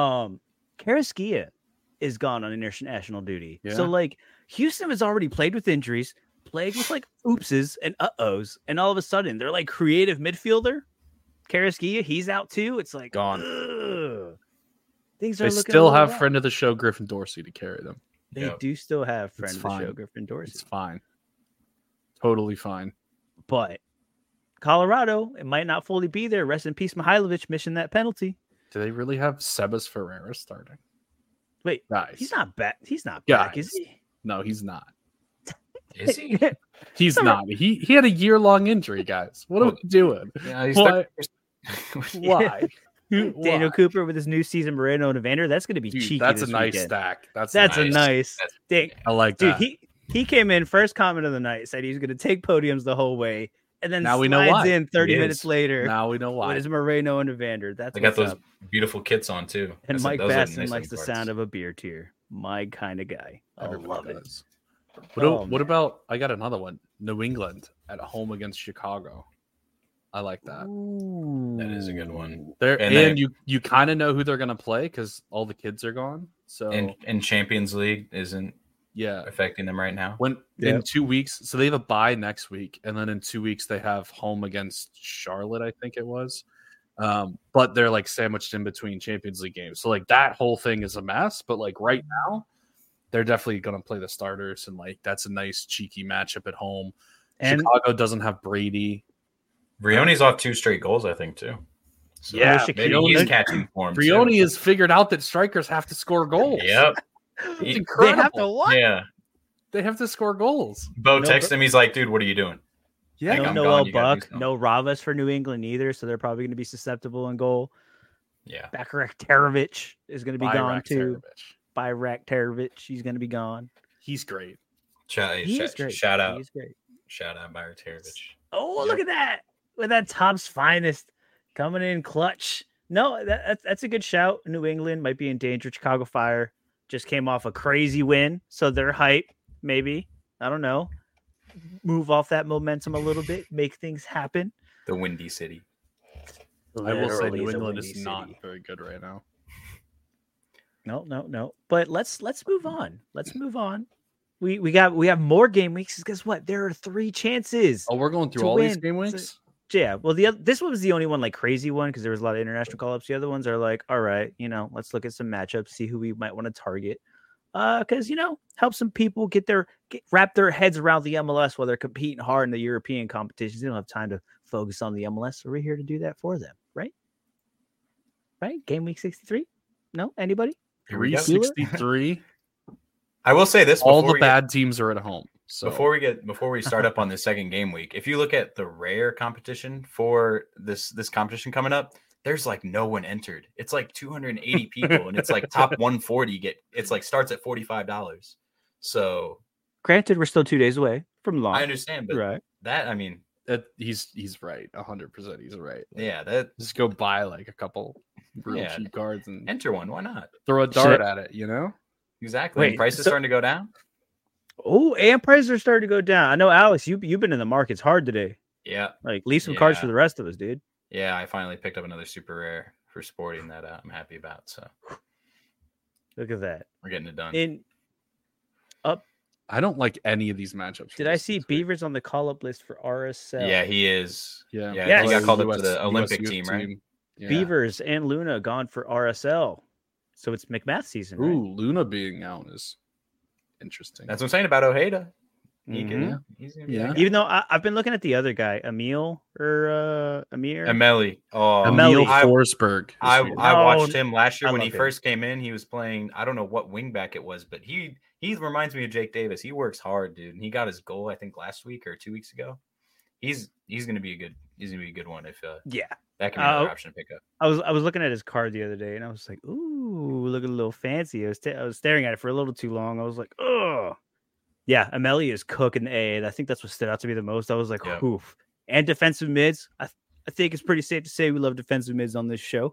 Karaskia is gone on international duty. Yeah. So like Houston has already played with injuries, played with like oopses and uh-ohs, and all of a sudden they're like creative midfielder. Karaskia, he's out too. It's like Gone. ugh. Things are They looking still a little have rough. friend of the show Griffin Dorsey to carry them. They Yep. do still have friend It's of the show fine. Griffin Dorsey. It's fine. Totally fine. But Colorado, it might not fully be there. Rest in peace, Mihailovic missing that penalty. Do they really have Sebas Ferreira starting? Wait, Guys. he's not back. He's not back, is Guys. he? No, he's not. Is he? He's Sorry. not. He had a year-long injury, guys. What are we doing? Yeah, he's Why? stuck- Why? Daniel Cooper with his new season, Moreno and Evander. That's going to be Dude, cheeky. that's a this nice weekend. stack. That's That's nice. a nice That's- thing. I like Dude, that. he came in first comment of the night, said he's going to take podiums the whole way, and then Now we slides know why. in 30 He minutes is. later Now we know why. with his Moreno and Evander. That's They got what's those up. beautiful kits on, too. And That's- Mike those are Basson nice likes the looking sound parts. of a beer tier. My kind of guy. I Everybody love it. does. Oh, What man. about? I got another one. New England at home against Chicago. I like that. That is a good one. There And and, they- you kind of know who they're gonna play because all the kids are gone. So And Champions League isn't yeah, affecting them right now. when in Yep. 2 weeks, so they have a bye next week, and then in 2 weeks they have home against Charlotte, I think it was. But they're like sandwiched in between Champions League games, so like that whole thing is a mess. But like right now, they're definitely gonna play the starters, and like that's a nice cheeky matchup at home. And Chicago doesn't have Brady. Brione's off 2 straight goals, I think, too. So Yeah, maybe Shaquille he's O'Neal- catching form. too. Brioni has figured out that strikers have to score goals. Yep. It's they incredible. have to what? Yeah. They have to score goals. Bo No, texts him. He's like, dude, what are you doing? Yeah, Like, No I'm Noel gone, you gotta do Buck, something. no Ravas for New England either, so they're probably going to be susceptible in goal. Yeah. Bakaraktarovic is going to be gone too. Bayrak Tarovich. Bakaraktarovic, he's going to be gone. He's great. He is great. Shout out. He's great. Shout out Bajraktarovic. Oh, Yep. look at that. With that Top's finest coming in clutch. No, that's a good shout. New England might be in danger. Chicago Fire just came off a crazy win, so they're hype. Maybe, I don't know. Move off that momentum a little bit, make things happen. The Windy City. I will say Literally New the England Windy is not City. very good right now. No. But let's move on. Let's move on. We have more game weeks. Guess what? There are 3 chances. Oh, we're going through To all these win. game weeks? Yeah. Well, this one was the only one like crazy one because there was a lot of international call ups. The other ones are like, all right, let's look at some matchups, see who we might want to target. Because help some people wrap their heads around the MLS while they're competing hard in the European competitions. They don't have time to focus on the MLS, so we're here to do that for them, right? Right? Game week 63? No? Anybody? Here we go. 363. I will say this: All before the we bad teams are at home. So before we start up on the second game week, if you look at the rare competition for this competition coming up, there's like no one entered. It's like 280 people, and it's like top 140 it's like starts at $45. So Granted, we're still 2 days away from launch. I understand, but Right. that, I mean, he's right. 100%. He's right. yeah, that Just go buy like a couple real Yeah. cheap cards and enter one. Why not? throw a dart at it, Exactly. Wait, And prices so- starting to go down. Oh, and prices are starting to go down. I know, Alex, you've been in the markets hard today. Yeah, Like, leave some cards Yeah. for the rest of us, dude. yeah. I finally picked up another super rare for Sporting that I'm happy about. So Look at that. we're getting it done. I don't like any of these matchups. Did I see Beavers on the call-up list for RSL? Yeah, he is. Yeah. Yeah, Yes. he got called up US to the Olympic youth team, right? Yeah. Beavers and Luna gone for RSL. So it's McMath season, right? Ooh, Luna being out is interesting. That's what I'm saying about Ojeda. He Mhm. can, he's gonna be Yeah. that guy. Even though I've been looking at the other guy, Emil or Amir. Emeli. Oh, Emeli. Emil Forsberg. I No, watched him last year I when love he him. first came in. He was playing, I don't know what wingback it was, but he reminds me of Jake Davis. He works hard, dude. And he got his goal, I think, last week or 2 weeks ago. He's gonna be a good one if Yeah. that can be another option to pick up. I was looking at his card the other day and I was like, ooh, looking a little fancy. I was staring at it for a little too long. I was like, oh. Yeah, Emeli is cooking the A, and I think that's what stood out to me the most. I was like, Yep. oof. And defensive mids. I think it's pretty safe to say we love defensive mids on this show.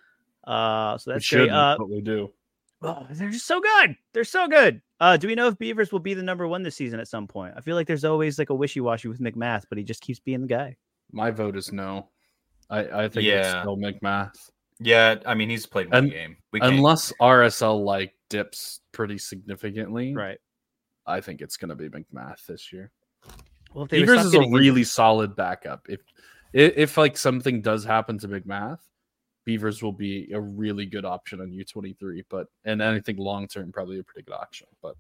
So We that's shouldn't, great. but we do. Oh, they're just so good. They're so good. Do we know if Beavers will be the number 1 this season at some point? I feel like there's always like a wishy-washy with McMath, but he just keeps being the guy. My vote is no. I think it's Yeah. still McMath. Yeah, I mean he's played one And- game. We can't- Unless RSL like dips pretty significantly. Right. I think it's gonna be McMath this year. Well, if they would Beavers stop is a getting really injured- solid backup. If like something does happen to McMath, Beavers will be a really good option on U23. And anything long term, probably a pretty good option. But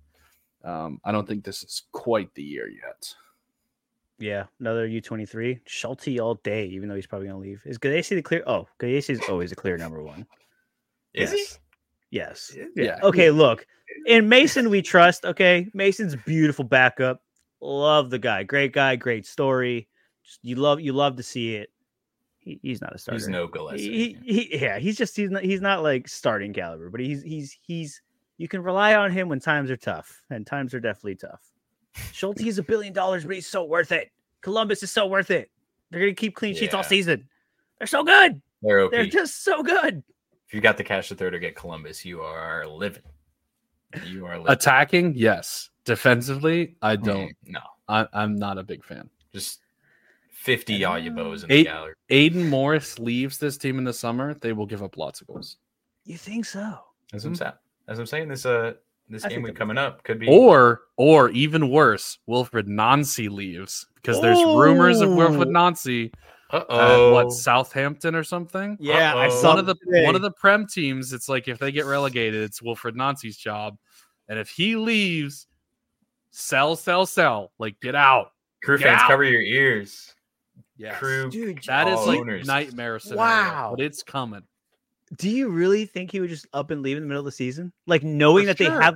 I don't think this is quite the year yet. Yeah, another U23. Schulte all day, even though he's probably going to leave. Is Gayesi the clear? Oh, Gayesi is always a clear number 1. Is he? Yes. Yeah. Okay, look. In Mason, we trust. Okay. Mason's beautiful backup. Love the guy. Great guy. Great story. Just, you love to see it. He's not a starter. He's no Gillespie. He's not like starting caliber, but he's you can rely on him when times are tough, and times are definitely tough. Schulte is $1 billion, but he's so worth it. Columbus is so worth it. They're gonna keep clean sheets all Yeah. season. They're so good. They're OP. They're just so good. If you got the cash to throw to get Columbus, you are living. You are living. Attacking, yes. Defensively, I don't. No, I'm not a big fan. just 50 Yayabos in Eight- the gallery. Aiden Morris leaves this team in the summer, they will give up lots of goals. You think so? That's what I'm saying. This I game think week that- coming up could be. Or even worse, Wilfred Nancy leaves because there's rumors of Wilfred Ooh. Nancy Uh-oh. at Southampton or something. Yeah, I Uh-oh. saw One of the Prem teams. It's like if they get relegated, it's Wilfred Nancy's job, and if he leaves, sell. Like get out. Crew Get fans, out. cover your ears. Yes. Crew. Dude, That is all like owners. nightmare scenario, Wow. but it's coming. do you really think he would just up and leave in the middle of the season? Like knowing For that sure. they have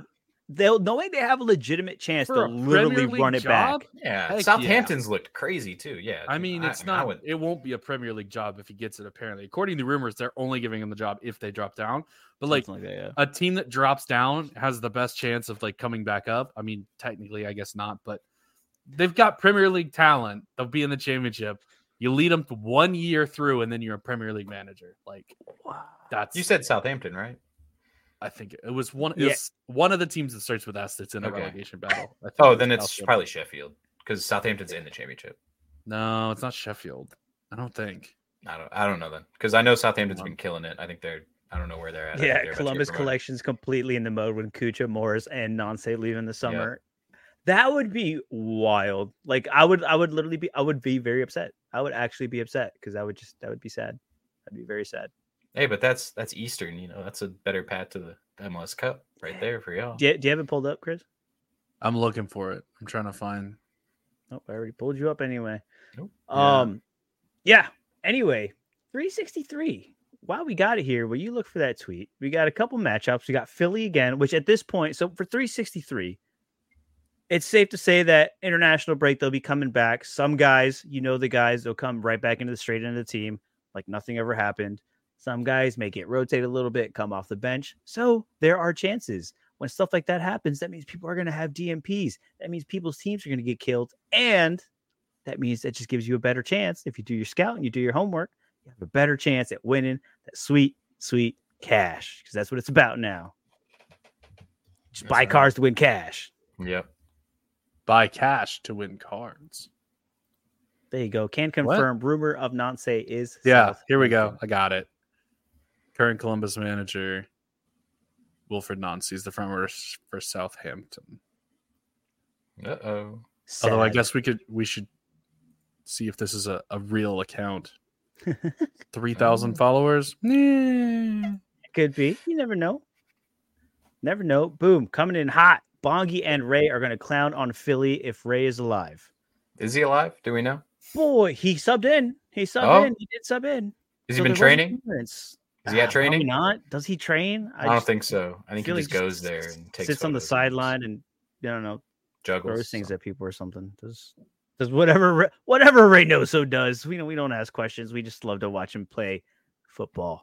knowing they have a legitimate chance For to a literally Premier League run it job? back. Yeah, Heck Southampton's looked crazy too. Yeah, I mean, it's I not. would- It won't be a Premier League job if he gets it. Apparently, according to rumors, they're only giving him the job if they drop down. But like Something like that, yeah. a team that drops down has the best chance of like coming back up. I mean, technically, I guess not, but they've got Premier League talent. They'll be in the championship. You lead them to 1 year through, and then you're a Premier League manager. Like that's. You said Southampton, right? I think it was one. Yeah. It's one of the teams that starts with S that's in a Okay. relegation battle. I think Oh, it was then it's Southampton. probably Sheffield because Southampton's in the championship. No, it's not Sheffield. I don't think. I don't know then because I know Southampton's been killing it. I think they're. I don't know where they're at. I think Yeah, they're about to get Columbus promoted. Collection's completely in the mode when Kucha, Morris, and Nonce leave in the summer. That would be wild. Like I would literally be. I would be very upset. I would actually be upset because that would be sad. I'd be very sad. Hey, but that's Eastern. You know, that's a better path to the MLS Cup right there for y'all. Do you have it pulled up, Chris? I'm looking for it. I'm trying to find. Nope, I already pulled you up anyway. Nope. Yeah. Anyway, 363. While we got it here, will you look for that tweet? We got a couple matchups. We got Philly again, which at this point, so for 363, it's safe to say that international break, they'll be coming back. Some guys, the guys, they'll come right back into the straight end of the team, like nothing ever happened. Some guys may get rotated a little bit, come off the bench. So there are chances. When stuff like that happens, that means people are going to have DMPs. That means people's teams are going to get killed. And that means that just gives you a better chance. If you do your scout and you do your homework, you have a better chance at winning that sweet, sweet cash. Because that's what it's about now. Just That's buy right. cars to win cash. Yep. Buy cash to win cards. There you go. Can confirm. Rumor of Nonce is Yeah, here we go. Southampton. I got it. Current Columbus manager Wilfred Nancy is the front runner for Southampton. Uh-oh. Although I Sad. guess we should see if this is a real account. 3,000 followers. Could be. You never know. Never know. Boom. Coming in hot. Bongi and Ray are going to clown on Philly if Ray is alive. Is he alive? Do we know? Boy, he subbed in. He subbed Oh. in. He did sub in. Has So he been there was a training? clearance. Is he at Probably training? not. Does he train? I don't think so. I think he feel just like goes there and takes sits on the photos and sideline and I don't know, juggles. throws things at people or something. Does whatever Reynoso does. We don't ask questions. We just love to watch him play football.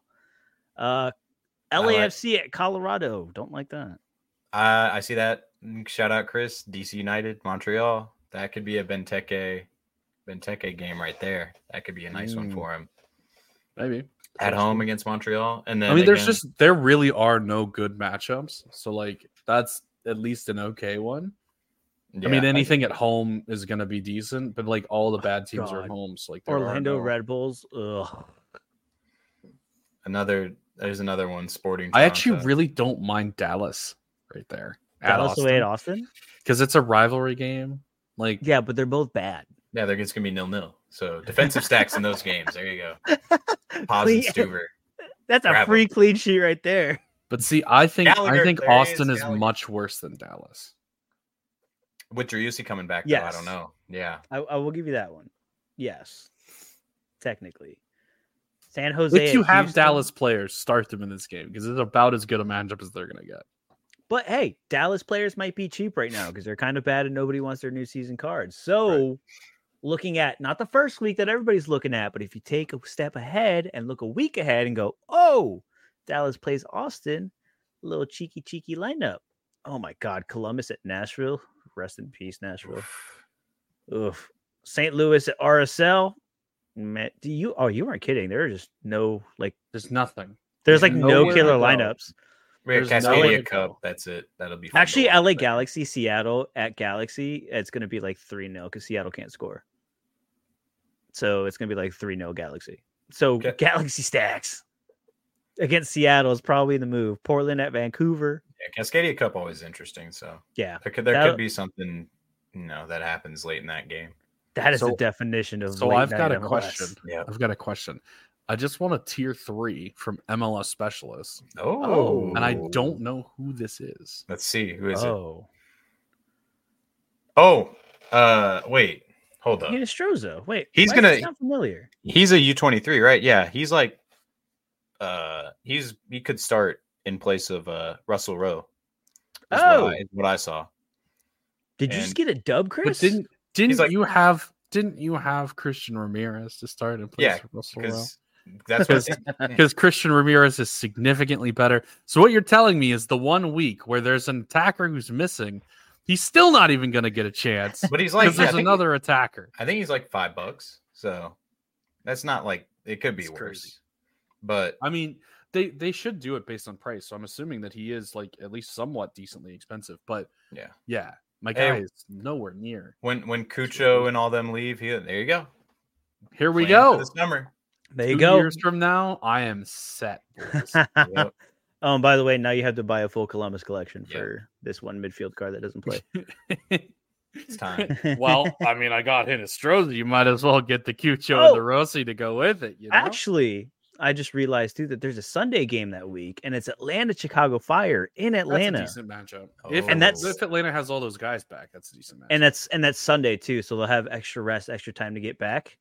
LAFC at Colorado. Don't like that. I see that. Shout out Chris. DC United, Montreal. That could be a Benteke game right there. That could be a nice one for him. Maybe. At home against Montreal. And then I mean, again, there really are no good matchups. So like that's at least an okay one. I mean, anything at home is going to be decent, but like all the bad teams are at God. home. So like there are Orlando no- Red Bulls. Ugh. there's another one, Sporting. I actually Toronto. really don't mind Dallas right there. Dallas away at Austin. Because it's a rivalry game. Like Yeah, but they're both bad. Yeah, they're just gonna be 0-0. So defensive stacks in those games. There you go. Paz Clean- and Stuver. That's a Grab 'em. free clean sheet right there. But see, I think Gallagher, there he Austin is, is Gallagher. much worse than Dallas. With Driussi coming back, though, Yes. I don't know. Yeah. I will give you that one. Yes, technically. San Jose. If you at have Houston. Dallas players, start them in this game because it's about as good a matchup as they're going to get. But hey, Dallas players might be cheap right now because they're kind of bad and nobody wants their new season cards. So, looking at not the first week that everybody's looking at, but if you take a step ahead and look a week ahead and go, oh, Dallas plays Austin, a little cheeky lineup. Oh my God, Columbus at Nashville. Rest in peace, Nashville. Oof. St. Louis at RSL. Man, you weren't kidding. There are just no There's nothing. there's like no nowhere to killer go. lineups. We have There's no way to Cascadia Cup. go. That's it. That'll be fun to Actually, watch, LA but- Galaxy, Seattle at Galaxy, it's going to be like 3-0 because Seattle can't score. So it's going to be like 3-0 Galaxy. So Okay. Galaxy stacks against Seattle is probably the move. Portland at Vancouver. Yeah, Cascadia Cup always interesting. So Yeah, there That'll- could be something that happens late in that game. that is the So- definition of So late I've got night a MLS. question. Yeah. I've got a question. I just want a tier 3 from MLS specialists, Oh, and I don't know who this is. Let's see. Who is it? Oh, Oh, wait. Hold up. Hinestroza. Wait, He's why does gonna- it sound familiar. He's a U23, right? Yeah. He's like, he could start in place of Russell Rowe. Is what I saw. Did you just And- get a dub, But Chris? didn't like- you have Christian Ramirez to start in place Yeah, of Russell Rowe? because that's what Because Christian Ramirez is significantly better. So what you're telling me is the 1 week where there's an attacker who's missing, he's still not even going to get a chance But he's like, because there's another attacker. I think he's like $5. So that's not like it could be It's worse. crazy. But I mean, they should do it based on price. So I'm assuming that he is like at least somewhat decently expensive. But yeah, my Hey, guy is nowhere near. when Cucho and all them leave, there you go. Here we Plan for go. this summer. there you 2 go. years from now, I am set. boys. Yep. Oh, and by the way, now you have to buy a full Columbus collection Yeah. for this one midfield card that doesn't play. It's time. Well, I mean, I got Hinestroza. You might as well get the Cucho Oh. and the Rossi to go with it. You know? Actually, I just realized too that there's a Sunday game that week, and it's Atlanta Chicago Fire in That's a Atlanta, decent matchup. And that's- if Atlanta has all those guys back, that's a decent matchup. and that's Sunday too, so they'll have extra rest, extra time to get back.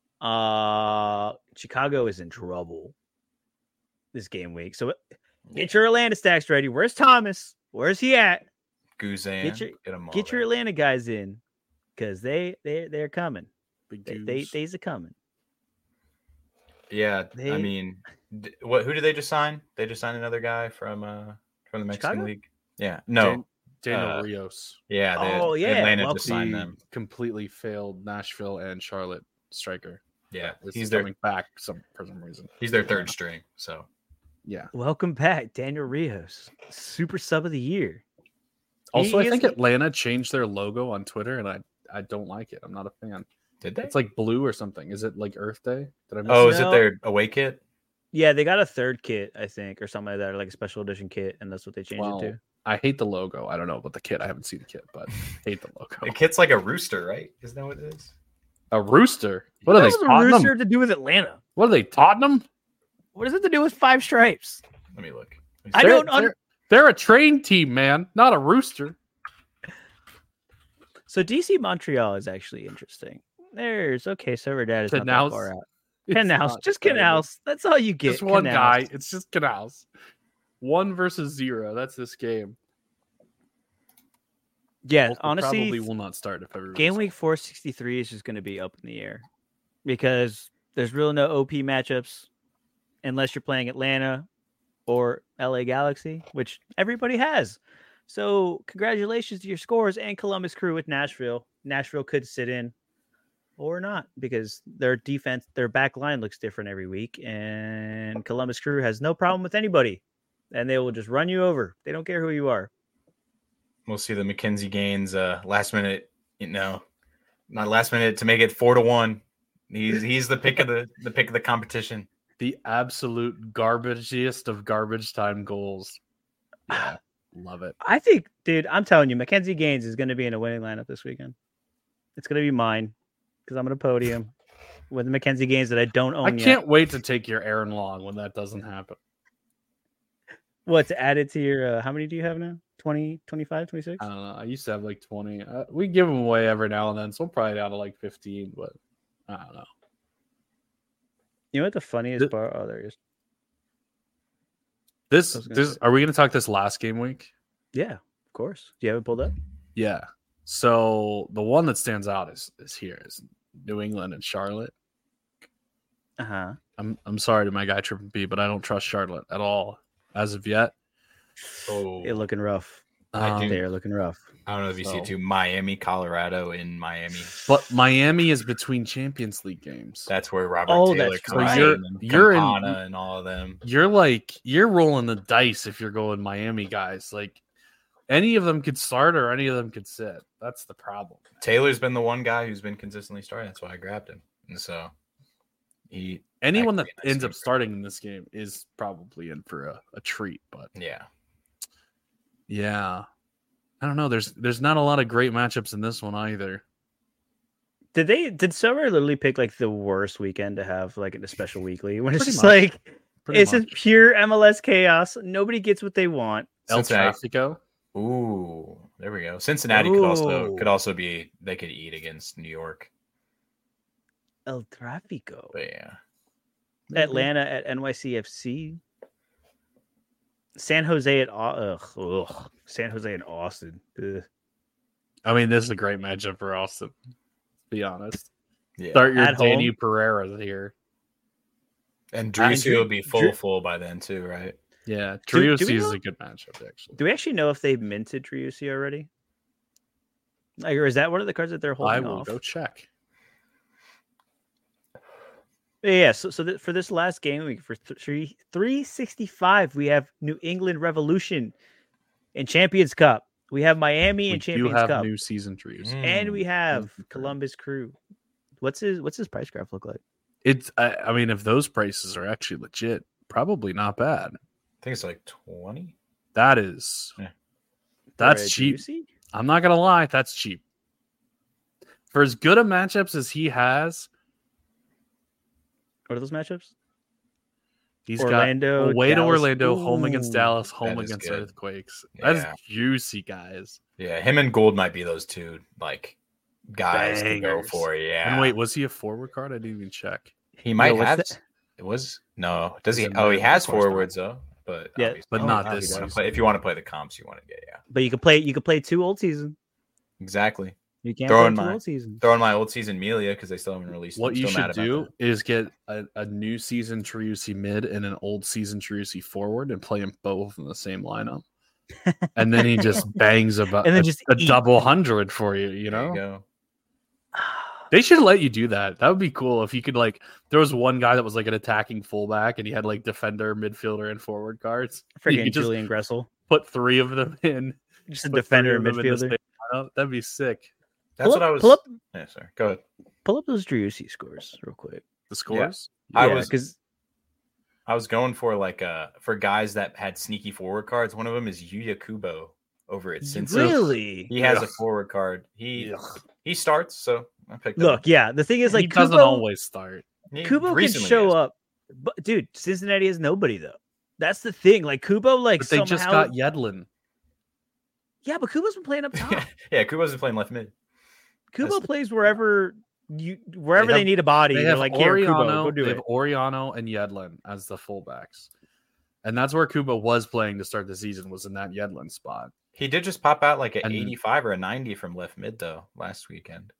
Chicago is in trouble this game week, so get your Atlanta stacks ready. Where's Thomas? Where's he at? Guzan, Get your- get 'em all Get your there. Atlanta guys in, because they're coming. Big They's a coming. Yeah, They- I mean, who did they just sign? They just signed another guy from the Mexican Chicago? League. Yeah, no, Daniel Rios. yeah, Oh, yeah, Atlanta well, just signed The them. completely failed Nashville and Charlotte striker. Yeah, Is he's coming back for some reason. their third string. So Yeah. Welcome back, Daniel Rios, Super Sub of the Year. Also, He I think is- Atlanta changed their logo on Twitter, and I don't like it. I'm not a fan. did they? It's like blue or something. Is it like Earth Day? Did I miss oh, it? is it No. their away kit? Yeah, they got a third kit, I think, or something like that, or like a special edition kit, and that's what they changed Well, it to. I hate the logo. I don't know about the kit. I haven't seen the kit, but hate the logo. The kit's like a rooster, right? Isn't that what it is? A rooster. What are What they? does a Tottenham? rooster have to do with Atlanta? What are they? Tottenham? What does it have to do with Five Stripes? Let me look. I They're- don't un- they're- They're a train team, man, not a rooster. So DC Montreal is actually interesting. There's okay, Silver Dad is not that Canals. far out. It's Canals, not just that good. Canals. That's all you get. Just one Canals. guy. It's just Canals. 1 versus 0. That's this game. Yeah, Both honestly, probably will not start if everybody. game week 463 is just going to be up in the air because there's really no OP matchups unless you're playing Atlanta or LA Galaxy, which everybody has. So congratulations to your scores and Columbus Crew with Nashville. Nashville could sit in or not because their defense, their back line looks different every week, and Columbus Crew has no problem with anybody, and they will just run you over. They don't care who you are. We'll see the Mackenzie Gaines last minute, not last minute to make it 4-1. He's the pick of the competition. The absolute garbagiest of garbage time goals. Yeah, love it. I think, dude, I'm telling you, Mackenzie Gaines is going to be in a winning lineup this weekend. It's going to be mine because I'm going to podium with the Mackenzie Gaines that I don't own I yet. can't wait to take your Aaron Long when that doesn't happen. What, to add it to your, how many do you have now? 20, 25, 26? I don't know. I used to have like 20. We give them away every now and then, so I'm probably down to like 15, but I don't know. You know what the funniest Th- part? Oh, there he is. This, I was gonna this say- are we going to talk this last game week? Yeah, of course. Do you have it pulled up? Yeah. So the one that stands out is here, New England and Charlotte. Uh-huh. I'm sorry to my guy Triple B, but I don't trust Charlotte at all as of yet. Oh, They're looking rough. I do. They're looking rough. I don't know if you see So- too. Miami, Colorado, in Miami. But Miami is between Champions League games. That's where Robert Oh, Taylor that's comes right. in. You're- And you're in- Campana and all of them. You're rolling the dice if you're going Miami guys. Like any of them could start or any of them could sit. That's the problem. Taylor's been the one guy who's been consistently starting. That's why I grabbed him. And so Anyone that Actually, nice ends up game. starting in this game is probably in for a treat. But yeah. yeah, I don't know. There's not a lot of great matchups in this one either. Did Silver literally pick like the worst weekend to have like in a special weekly when it's Pretty just much. like Pretty it's much. just pure MLS chaos. Nobody gets what they want. El Cincinnati. Tráfico. Ooh, there we go. Cincinnati could also be. They could eat against New York. El Tráfico. But yeah, Atlanta at NYCFC. San Jose San Jose and Austin. Ugh. I mean, this is a great matchup for Austin. To be honest. Yeah. Start your At home. Danny Pereira here. And Driussi will be full by then too, right? Yeah, Do we Driussi is know- a good matchup, actually. Do we actually know if they've minted Driussi already? Like, or is that one of the cards that they're holding I will off? go check. Yeah. So for this last game week for 365, we have New England Revolution in Champions Cup. We have Miami We in do Champions have Cup, new season Driussi. and we have confirmed. Columbus Crew. What's his price graph look like? It's. I mean, if those prices are actually legit, probably not bad. I think it's like 20. That is. Yeah. That's For a cheap. Driussi? I'm not gonna lie, that's cheap. For as good of matchups as he has, What are those matchups? he's Orlando, got away to Dallas. Orlando, home against Ooh, Dallas, home that is against good. Earthquakes. Yeah. That's juicy, guys. Yeah, him and Gould might be those two like guys to go Bangers. for. Yeah. And wait, was he a forward card? I didn't even check. he might what's have. that? It was no. Does he? Doesn't Oh, he matter. has Of course not. forwards though. But Yeah, obviously- but not if this you wanna season. play- if you want to play the comps, you want to get But you could play 2 old season. exactly. You can't Throw play in 2 my- old season. Throw in my old season Melia because they still haven't released. What I'm you still mad should about do that. is get a new season Triusi mid and an old season Triusi forward and play them both in the same lineup. And then he just bangs about And then just a eat. double 100 for you, you There know? you go. They should let you do that. That would be cool if you could like there was one guy that was like an attacking fullback and he had like defender, midfielder, and forward cards. You Freaking could just Julian Gressel. put 3 of them in. Just a put defender 3 and of them in the midfielder. same lineup. That'd be sick. That's Pull what up- I was. Pull up, Yeah, sorry. Go ahead. pull up those Driussi scores real quick. The scores? I Yeah, was- because I was going for like for guys that had sneaky forward cards. One of them is Yuya Kubo over at Cincy. really, He has a Ugh. forward card. He Ugh. starts, so I picked him look, up. yeah. The thing is, like he doesn't Kubo, always start. He Kubo can recently show has. up, but dude, Cincinnati has nobody though. That's the thing. Like Kubo, like But they just somehow, got Yedlin. yeah, but Kubo's been playing up top. Yeah, Kubo's been playing left mid. Kubo That's- plays wherever they have- need a body. They They're have like, here, Kubo, Oriano, go do they it. have Oriano and Yedlin as the fullbacks. And that's where Kubo was playing to start the season, was in that Yedlin spot. He did just pop out like an And- 85 or a 90 from left mid though last weekend.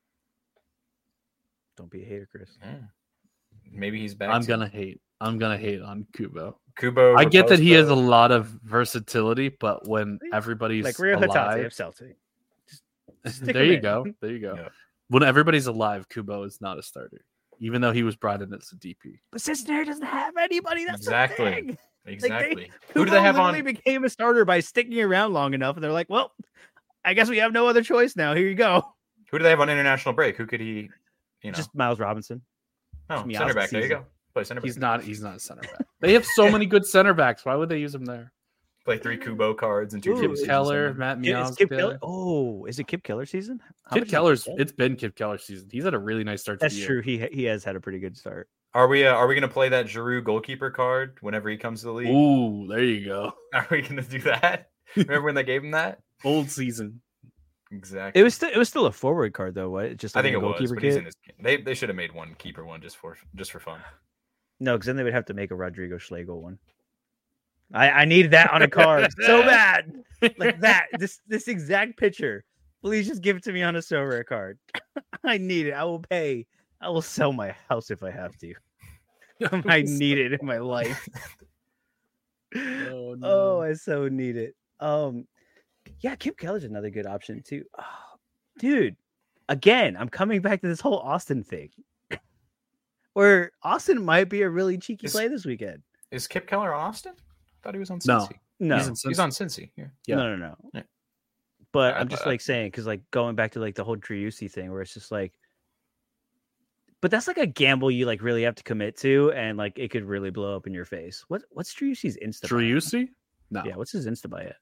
Don't be a hater, Chris. Yeah. Maybe he's back. I'm to- gonna hate on Kubo. Kubo. I get that he has a Raposo. lot of versatility, but when everybody's Like Rio Hatate alive, of Celtic. stick there him you in. go. There you go. Yeah. When everybody's alive, Kubo is not a starter, even though he was brought in as a DP. But Cincinnati doesn't have anybody. That's Exactly. the thing. Exactly. Kubo Who do they have literally on? became a starter by sticking around long enough, and they're like, "Well, I guess we have no other choice now. Here you go." Who do they have on international break? Who could he? You know, Just Miles Robinson. oh, me center out back. There you season. go. Play center back. He's not a center back. They have so many good center backs. Why would they use him there? Play 3 Kubo cards and 2 Ooh, Kip Kip Season Keller, season. Matt Is Kip Keller? Miazga. Oh, is it Kip Keller season? How Kip much is Keller's. Keller? It's been Kip Keller's season. He's had a really nice start to That's the year. true. He has had a pretty good start. Are we gonna play that Giroud goalkeeper card whenever he comes to the league? Ooh, there you go. Are we gonna do that? Remember when they gave him that? Old season. Exactly. It was still a forward card though. What? Just I like think a it was, goalkeeper but he's kit? in his. They should have made one keeper one just for fun. No, because then they would have to make a Rodrigo Schlegel one. I needed that on a card so bad, like that. This exact picture. Please just give it to me on a silver card. I need it. I will pay. I will sell my house if I have to. I need it in my life. Oh, no. Oh, I so need it. Yeah, Kip Keller's another good option too. Oh, dude, again, I'm coming back to this whole Austin thing, where Austin might be a really cheeky Is- play this weekend. Is Kip Keller on Austin? I thought he was on No. Cincy. No, He's on Cincy. Yeah. Yeah. no. Yeah. But I I'm just thought- like saying, because like going back to like the whole Driussi thing, where it's just like, but that's like a gamble you like really have to commit to, and like it could really blow up in your face. What's Driussi's Insta? bio? Driussi? No. Yeah, what's his Insta bio?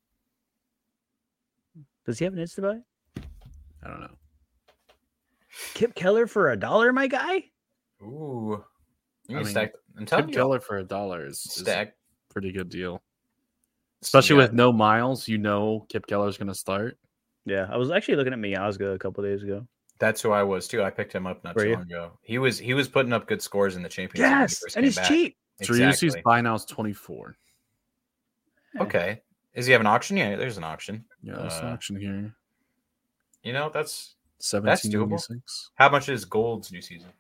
Does he have an Insta bio? I don't know. Kip Keller for $1, my guy. Ooh. You I can mean, stack. I'm telling Kip you. Keller for $1 is Stack. a pretty good deal. Especially Yeah. with no Miles, you know Kip Keller's going to start. Yeah, I was actually looking at Miazga a couple days ago. That's who I was too. I picked him up not Were too you? long ago. He was putting up good scores in the championship. when he Yes, first and came he's back. cheap. Driussi's Exactly. buy now is 24. Okay. Does he have an auction? Yeah, there's an auction. Yeah, there's an auction here. You know, that's 1796. how much is Gold's new season?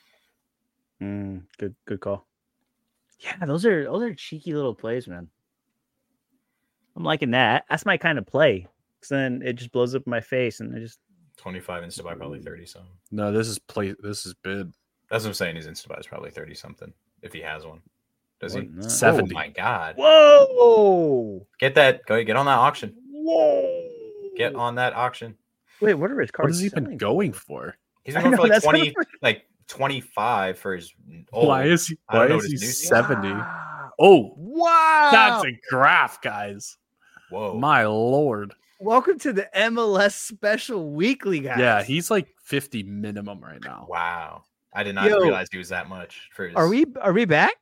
Good call. Yeah, those are cheeky little plays, man. I'm liking that. That's my kind of play. Because then it just blows up in my face, and I just 25 Instabuy, probably 30 something. No, this is bid. That's what I'm saying. His Instabuy is probably 30 something if he has one. Does he? What? 70. Oh my god! Whoa! Get that. Go get on that auction. Whoa! Get on that auction. Wait, what are his cards? What has he been selling going for? He's been going for like that's 20, what 25 for his. Old. Why is he? I don't Why know is what he his new season- 70? Wow. Oh, Wow! that's a graph, guys. Whoa! My lord. Welcome to the MLS Special Weekly, guys. Yeah, he's like 50 minimum right now. Wow! I did not Yo. realize he was that much for his. Are we back?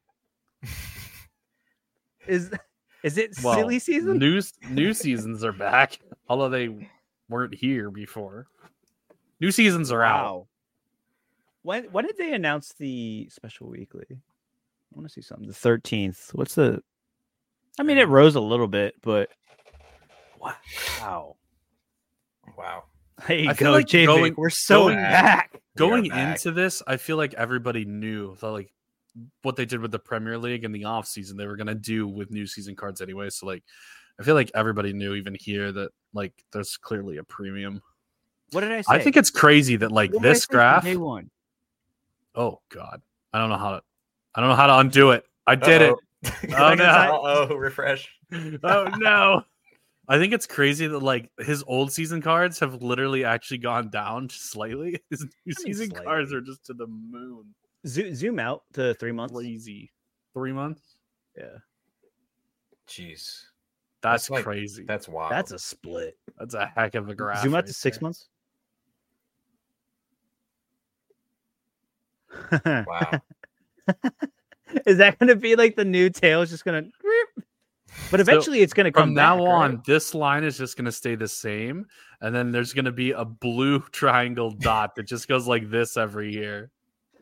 Is it Well, silly season? New seasons are back, although they weren't here before. New seasons are out. When did they announce the special weekly? I want to see something. The 13th. What's the? I mean, it rose a little bit, but wow. Wow! There you I feel go, like J-Vic. going- We're so going back. Going We are back. into this, I feel like everybody knew that like what they did with the Premier League in the off season, they were gonna do with new season cards anyway. So like, I feel like everybody knew even here that like there's clearly a premium. What did I say? I think it's crazy that like What did I this say from graph. day one? Oh God, I don't know how to undo it. I did it. Oh no! Oh, refresh. Oh no! I think it's crazy that like his old season cards have literally actually gone down just slightly. His new season slightly. cards are just to the moon. Zoom out to 3 months. Crazy. 3 months? Yeah, Jeez, That's like- crazy. that's wild. that's a split. That's a heck of a graph. Zoom out right to 6 there. months. wow. Is that going to be like the new tail? Is just going to, but So, eventually it's going to come From now back, on, right? this line is just going to stay the same, and then there's going to be a blue triangle dot that just goes like this every year.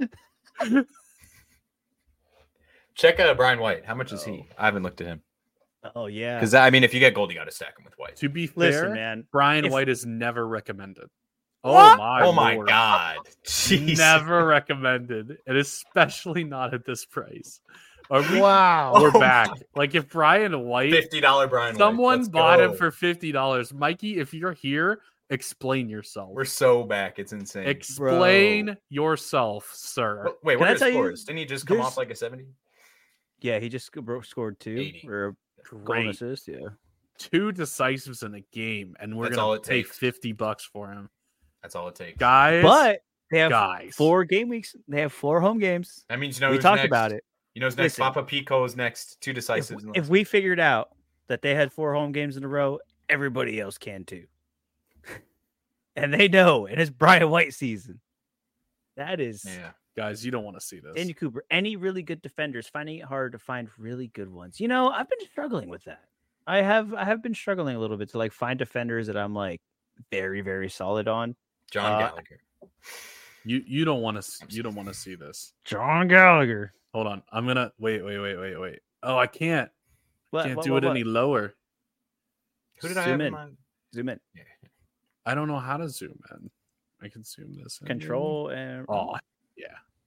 Check Brian White. How much is he? I haven't looked at him Oh yeah. because I mean, if you get gold, you got to stack him with White. To be fair, Listen, man. Brian if- White is never recommended. What? Oh my Lord. god! Jeez. Never recommended, and especially not at this price. Are we? Wow. We're back. Like if Brian White, $50 Brian White. someone Let's bought him go. for $50. Mikey, if you're here, explain yourself. We're so back. It's insane. Explain yourself, sir. Wait, Can what I are his tell you, scores? Didn't he just come there's- off like a 70? Yeah, he just scored 2 80. or a goal and Great. assist. Yeah. 2 decisives in a game, and we're That's all gonna it pay takes. $50 for him, That's all it takes. guys. But they have guys, 4 game weeks. They have 4 home games. That means you know We who's talked next. about it. You know who's next? Listen. Papa Pico is next. 2 decisives. If we figured out that they had 4 home games in a row, everybody else can too. And they know, and it's Brian White season. That is yeah. guys, you don't want to see this. Daniel Cooper. Any really good defenders, finding it hard to find really good ones. You know, I've been struggling with that. I have been struggling a little bit to like find defenders that I'm like very, very solid on. John Gallagher. You don't want to see this. John Gallagher. Hold on, I'm gonna wait. Oh, I can't do it any lower. Who did I Zoom have in in. mind? Zoom in. Yeah. I don't know how to zoom in. I can zoom this in. Control and Oh, yeah.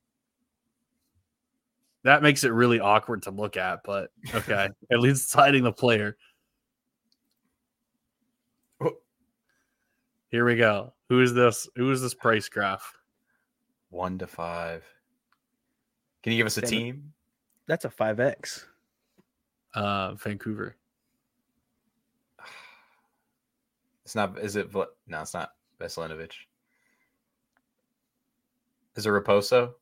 That makes it really awkward to look at, but okay. At least it's hiding the player. Oh. Here we go. Who is this? Who is this price graph? 1 to 5. Can you give us a Damn it. team? that's a 5x. Vancouver. It's not. Is it? No, it's not Veselinovic. Is it Raposo?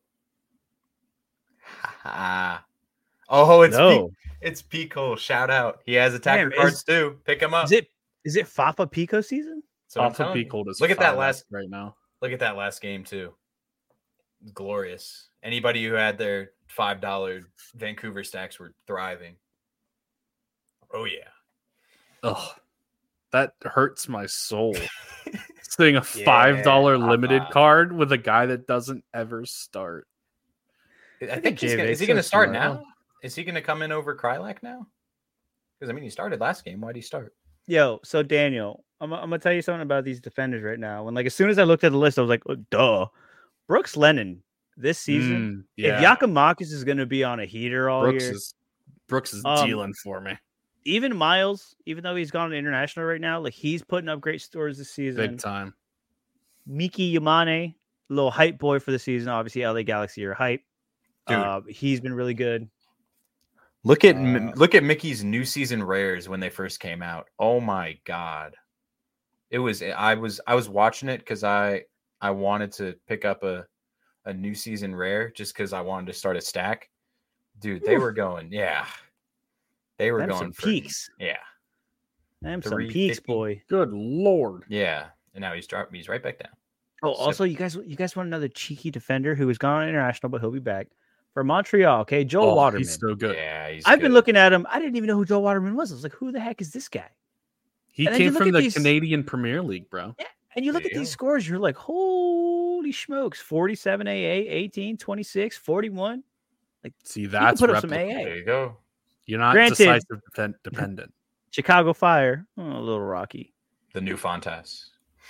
Oh, it's No. it's Pico. Shout out. He has attacker Damn, cards too. Pick him up. Is it Fafa Pico season? So I'm Alpha telling you. Peak hold is Look at that 5x last. right now. Look at that last game too. Glorious. Anybody who had their $5 Vancouver stacks were thriving. Oh yeah. Ugh, that hurts my soul. Seeing a $5 limited card with a guy that doesn't ever start. I think he's gonna, is he going to start now? Is he going to come in over Krylak now? Because I mean, he started last game. Why did he start? Yo, so Daniel, I'm gonna tell you something about these defenders right now. When as soon as I looked at the list, I was like, oh, duh. Brooks Lennon this season. If Giacomakis is gonna be on a heater all year, Brooks is dealing for me. Even Miles, even though he's gone international right now, he's putting up great scores this season. Big time. Miki Yamane, little hype boy for the season. Obviously, LA Galaxy are hype. Dude. He's been really good. Look at Mickey's new season rares when they first came out. Oh my god. I was watching it because I wanted to pick up a new season rare just because I wanted to start a stack. Dude, they were going, yeah. They were going some for peaks. Yeah. Them some peaks, boy. Good lord. Yeah. And now he's right back down. Oh, also, you guys want another cheeky defender who has gone international, but he'll be back for Montreal. Okay, Joel Waterman. He's so good. Yeah, I've been looking at him. I didn't even know who Joel Waterman was. I was like, who the heck is this guy? He came from the Canadian Premier League, bro. Yeah, and you look at these scores, you're like, holy smokes, 47 AA, 18, 26, 41. See, that's put up some AA. There you go. You're not decisive dependent. Chicago Fire, a little rocky. The new Fontas.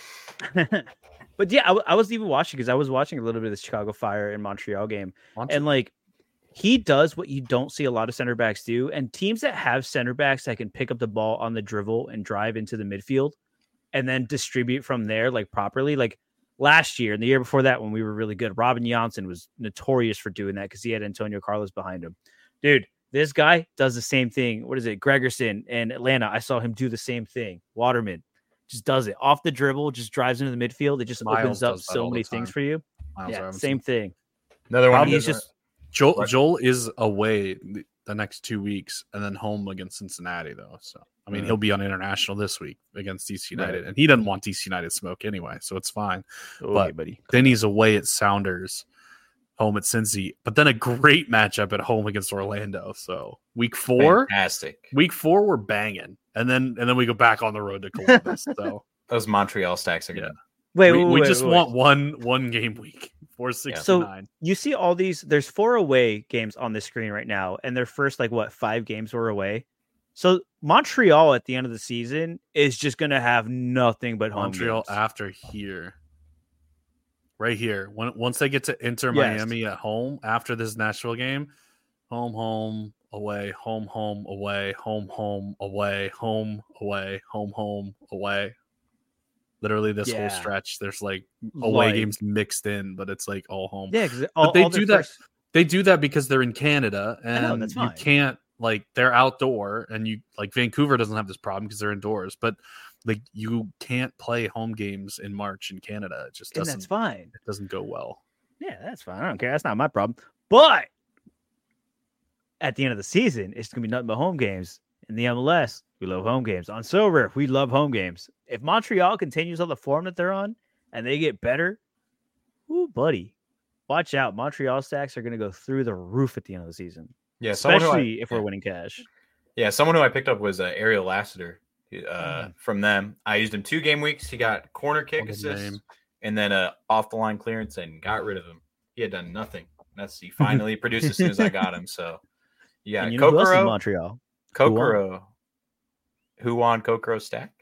But yeah, I was even watching because I was watching a little bit of the Chicago Fire and Montreal game. And he does what you don't see a lot of center backs do. And teams that have center backs that can pick up the ball on the dribble and drive into the midfield and then distribute from there properly. Last year and the year before that when we were really good, Robin Janssen was notorious for doing that because he had Antonio Carlos behind him. Dude, this guy does the same thing. What is it? Gregerson in Atlanta. I saw him do the same thing. Waterman just does it off the dribble, just drives into the midfield. It just opens up so many things for you. Same thing. Another one. He's just Joel is away the next 2 weeks and then home against Cincinnati though. So I mean he'll be on international this week against DC United, and he doesn't want DC United smoke anyway, so it's fine. Okay, buddy. Then he's away at Sounders, home at Cincy, but then a great matchup at home against Orlando. So week 4, fantastic. Week 4, we're banging, and then we go back on the road to Columbus. So those Montreal stacks are good. We just want one game week. 469. So you see all these. There's 4 away games on the screen right now, and their first 5 games were away. So Montreal at the end of the season is just going to have nothing but home Montreal games. After here. Right here. Once they get to Inter Miami at home after this Nashville game, home, away, home, away, home, away, home, away, home, away. Literally this whole stretch, there's away games mixed in, but it's all home. Yeah, but they do that. They do that because they're in Canada, and that's you fine. can't they're outdoor, and you Vancouver doesn't have this problem because they're indoors, but you can't play home games in March in Canada. It just doesn't. And that's fine. It doesn't go well. Yeah, that's fine. I don't care. That's not my problem. But at the end of the season, it's gonna be nothing but home games. In the MLS, we love home games. On Silver, we love home games. If Montreal continues on the form that they're on and they get better, ooh, buddy, watch out. Montreal stacks are going to go through the roof at the end of the season. Yeah, especially if we're winning cash. Yeah, someone who I picked up was Ariel Lassiter from them. I used him 2 game weeks. He got corner kick assist and then off the line clearance and got rid of him. He had done nothing. He finally produced as soon as I got him. So yeah, Kokoro, Montreal. Kokoro. Huan Kokoro stack.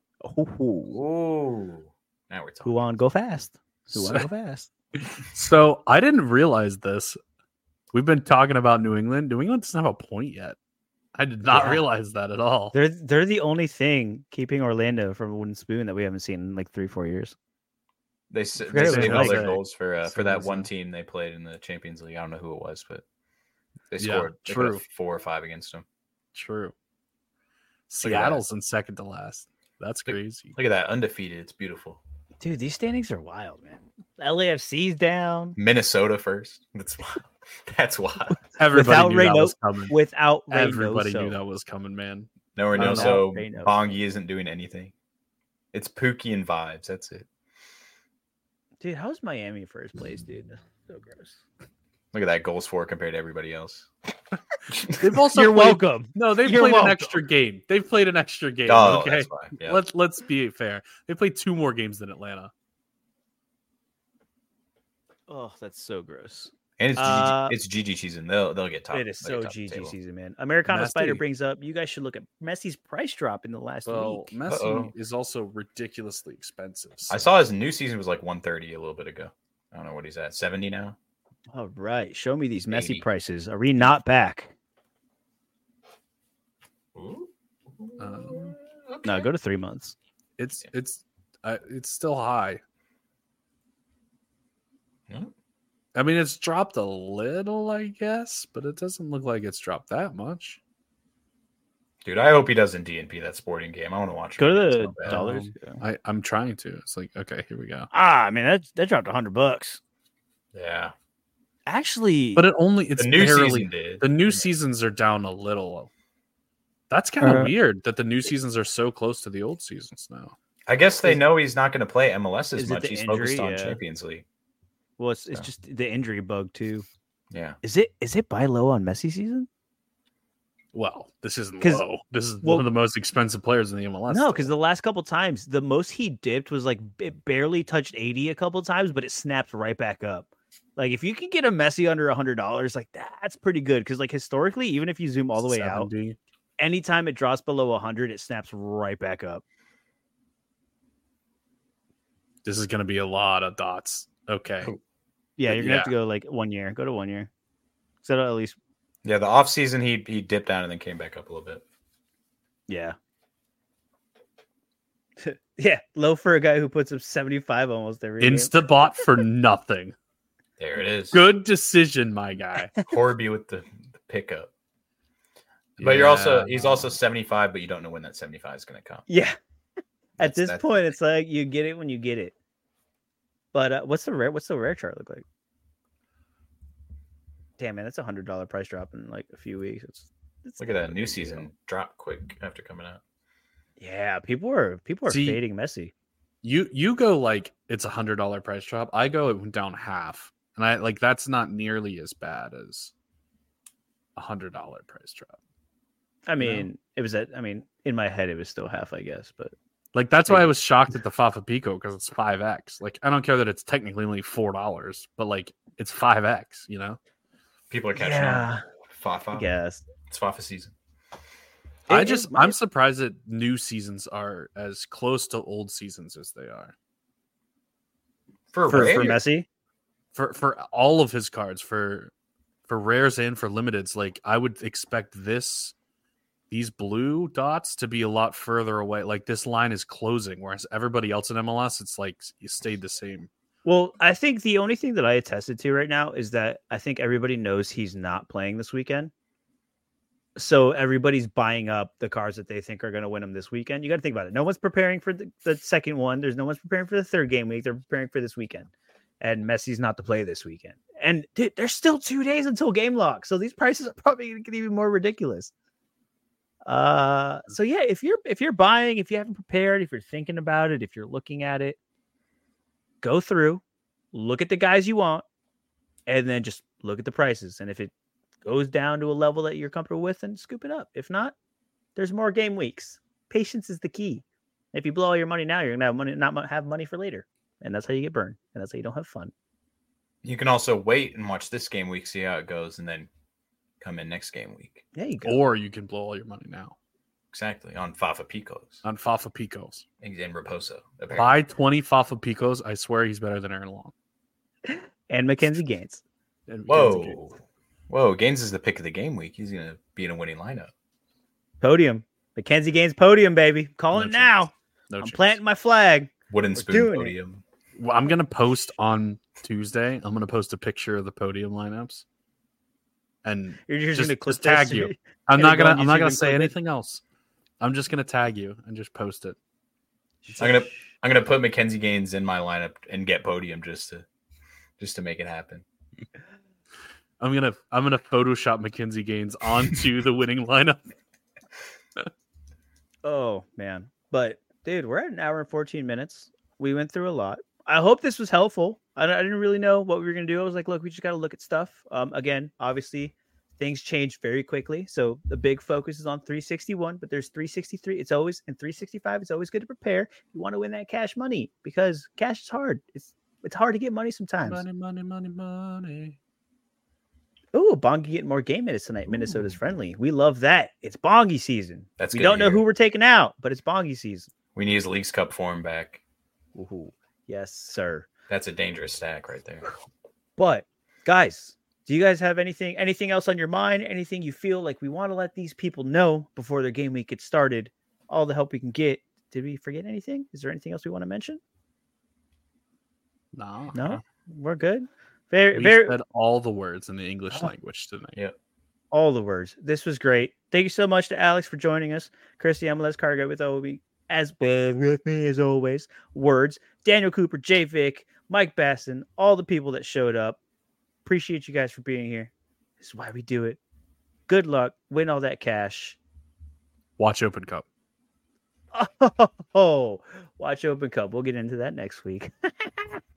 Ooh. Now we're talking. Huan, go fast. Huan, go fast. So I didn't realize this. We've been talking about New England. New England doesn't have a point yet. I did not realize that at all. They're the only thing keeping Orlando from a wooden spoon that we haven't seen in 3-4 years. They saved all their goals for that one team they played in the Champions League. I don't know who it was, but they scored 4 or 5 against them. True. Seattle's in second to last. That's crazy. Look at that. Undefeated. It's beautiful. Dude, these standings are wild, man. LAFC's down. Minnesota first. That's wild. Everybody knew that was coming. Without Everybody knew that was coming, man. No, Bongi isn't doing anything. It's Pookie and vibes. That's it. Dude, how's Miami first place, dude? So gross. Look at that goals for compared to everybody else. They've also You're welcome. No, they've played an extra game. They've played an extra game. Oh, okay, that's fine. Yeah. Let's be fair. They played 2 more games than Atlanta. Oh, that's so gross. And it's GG season. They'll get top. It is they'll so get top of the GG table. season, man. Americano Spider Messi. brings up, you guys should look at Messi's price drop in the last Well, week. Messi Uh-oh. is also ridiculously expensive. I saw his new season was like 130 a little bit ago. I don't know what he's at. 70 now. All right, show me these Messi 80. prices. Are we not back? Ooh. No, go to 3 months. It's still high. Hmm. I mean, it's dropped a little, I guess, but it doesn't look like it's dropped that much. Dude, I hope he doesn't DNP that sporting game. I want to watch. Go him. to It's the not bad. dollars. I'm trying to. It's like, okay, here we go. I mean that dropped $100. Yeah, Actually, But it's the new barely. season did. The new seasons are down a little. That's kind of weird that the new seasons are so close to the old seasons now. I guess they know he's not going to play MLS as is it much. the He's injury? focused on Yeah. Champions League. well, it's Yeah. just the injury bug too. Yeah. Is it buy low on Messi season? Well, this isn't 'Cause- low. This is well- one of the most expensive players in the MLS. No, still. because the last couple times, the most he dipped was like it barely touched 80 a couple times, but it snapped right back up. Like if you can get a Messi under $100, like that's pretty good. Because like historically, even if you zoom all the way out, 70. anytime it drops below 100, it snaps right back up. This is going to be a lot of dots. Okay. Yeah, you're gonna have to Yeah. go like 1 year. Go to 1 year. So that'll at least, Yeah, the off season he dipped down and then came back up a little bit. yeah. Yeah, low for a guy who puts up 75 almost every game. Instabot for nothing. There it is. Good decision, my guy. Corby with the pickup. But he's Yeah. also 75, but you don't know when that 75 is going to come. Yeah. At That's- this point, it's like you get it when you get it. But what's the rare chart look like? Damn, man, that's $100 price drop in like a few weeks. It's Look at not that a new big season deal. drop quick after coming out. Yeah, people are See- fading Messi. You go like it's $100 price drop. I go it went down half, and I like that's not nearly as bad as $100 price drop. I mean, in my head, it was still half, I guess. But Like that's why I was shocked at the Fafa Pico because it's 5x. Like I don't care that it's technically only $4, but like it's 5x. You know, People are catching on. Fafa. I guess. It's Fafa season. I'm surprised that new seasons are as close to old seasons as they are For for rare, Messi. for all of his cards for rares and for limiteds. Like I would expect these blue dots to be a lot further away. Like this line is closing, whereas everybody else in MLS, it's like you stayed the same. Well, I think the only thing that I attested to right now is that I think everybody knows he's not playing this weekend. So everybody's buying up the cards that they think are going to win them this weekend. You got to think about it. No one's preparing for the second one. There's no one's preparing for the third game week. They're preparing for this weekend. And Messi's not to play this weekend. And dude, there's still 2 days until game lock. So these prices are probably going to get even more ridiculous. So yeah, if you're buying, if you haven't prepared, if you're thinking about it, if you're looking at it, go through, look at the guys you want, and then just look at the prices. And if it goes down to a level that you're comfortable with, then scoop it up. If not, there's more game weeks. Patience is the key. If you blow all your money now, you're gonna have money, not have money for later, and that's how you get burned, and that's how you don't have fun. you can also wait and watch this game week, see how it goes, and then come in next game week. There you go. Or you can blow all your money now Exactly. On Fafa Picos on Fafa Picos. and Raposo. apparently. Buy 20 Fafa Picos. I swear he's better than Aaron Long. And Mackenzie Gaines. And Whoa. Gaines is the pick of the game week. He's going to be in a winning lineup. Podium. Mackenzie Gaines podium, baby. Calling it No now. chance. No I'm chance. planting my flag. Wooden We're spoon doing it. podium. Well, I'm gonna post on Tuesday. I'm gonna post a picture of the podium lineups, and You're just, Just- gonna clip just tag this? you. I'm Gonna not go gonna on I'm YouTube not gonna and say clip it? anything else. I'm just gonna tag you and just post it. I'm gonna put Mackenzie Gaines in my lineup and get podium just to make it happen. I'm gonna Photoshop Mackenzie Gaines onto the winning lineup. Oh man, but dude, we're at an hour and 14 minutes. We went through a lot. I hope this was helpful. I didn't really know what we were gonna do. I was like, look, we just got to look at stuff. Again, obviously, things change very quickly. So the big focus is on 361, but there's 363. It's always in 365. It's always good to prepare. You want to win that cash money because cash is hard. It's hard to get money sometimes. Money. Oh, Bongi getting more game minutes tonight. Minnesota's friendly. We love that. It's Bongi season. That's We good don't to know hear. who we're taking out, but it's Bongi season. We need his Leagues Cup form back. Ooh, yes, sir. That's a dangerous stack right there. But guys, do you guys have anything else on your mind? Anything you feel like we want to let these people know before their game week gets started? All the help we can get. Did we forget anything? Is there anything else we want to mention? No, we're good. We said all the words in the English language tonight. Yeah. All the words. This was great. Thank you so much to Alex for joining us. Chris, the MLS card guy with Obi, as well with me as always. Words. Daniel Cooper, Jay Vick, Mike Basson, all the people that showed up. Appreciate you guys for being here. This is why we do it. Good luck. Win all that cash. Watch Open Cup. Oh, watch Open Cup. We'll get into that next week.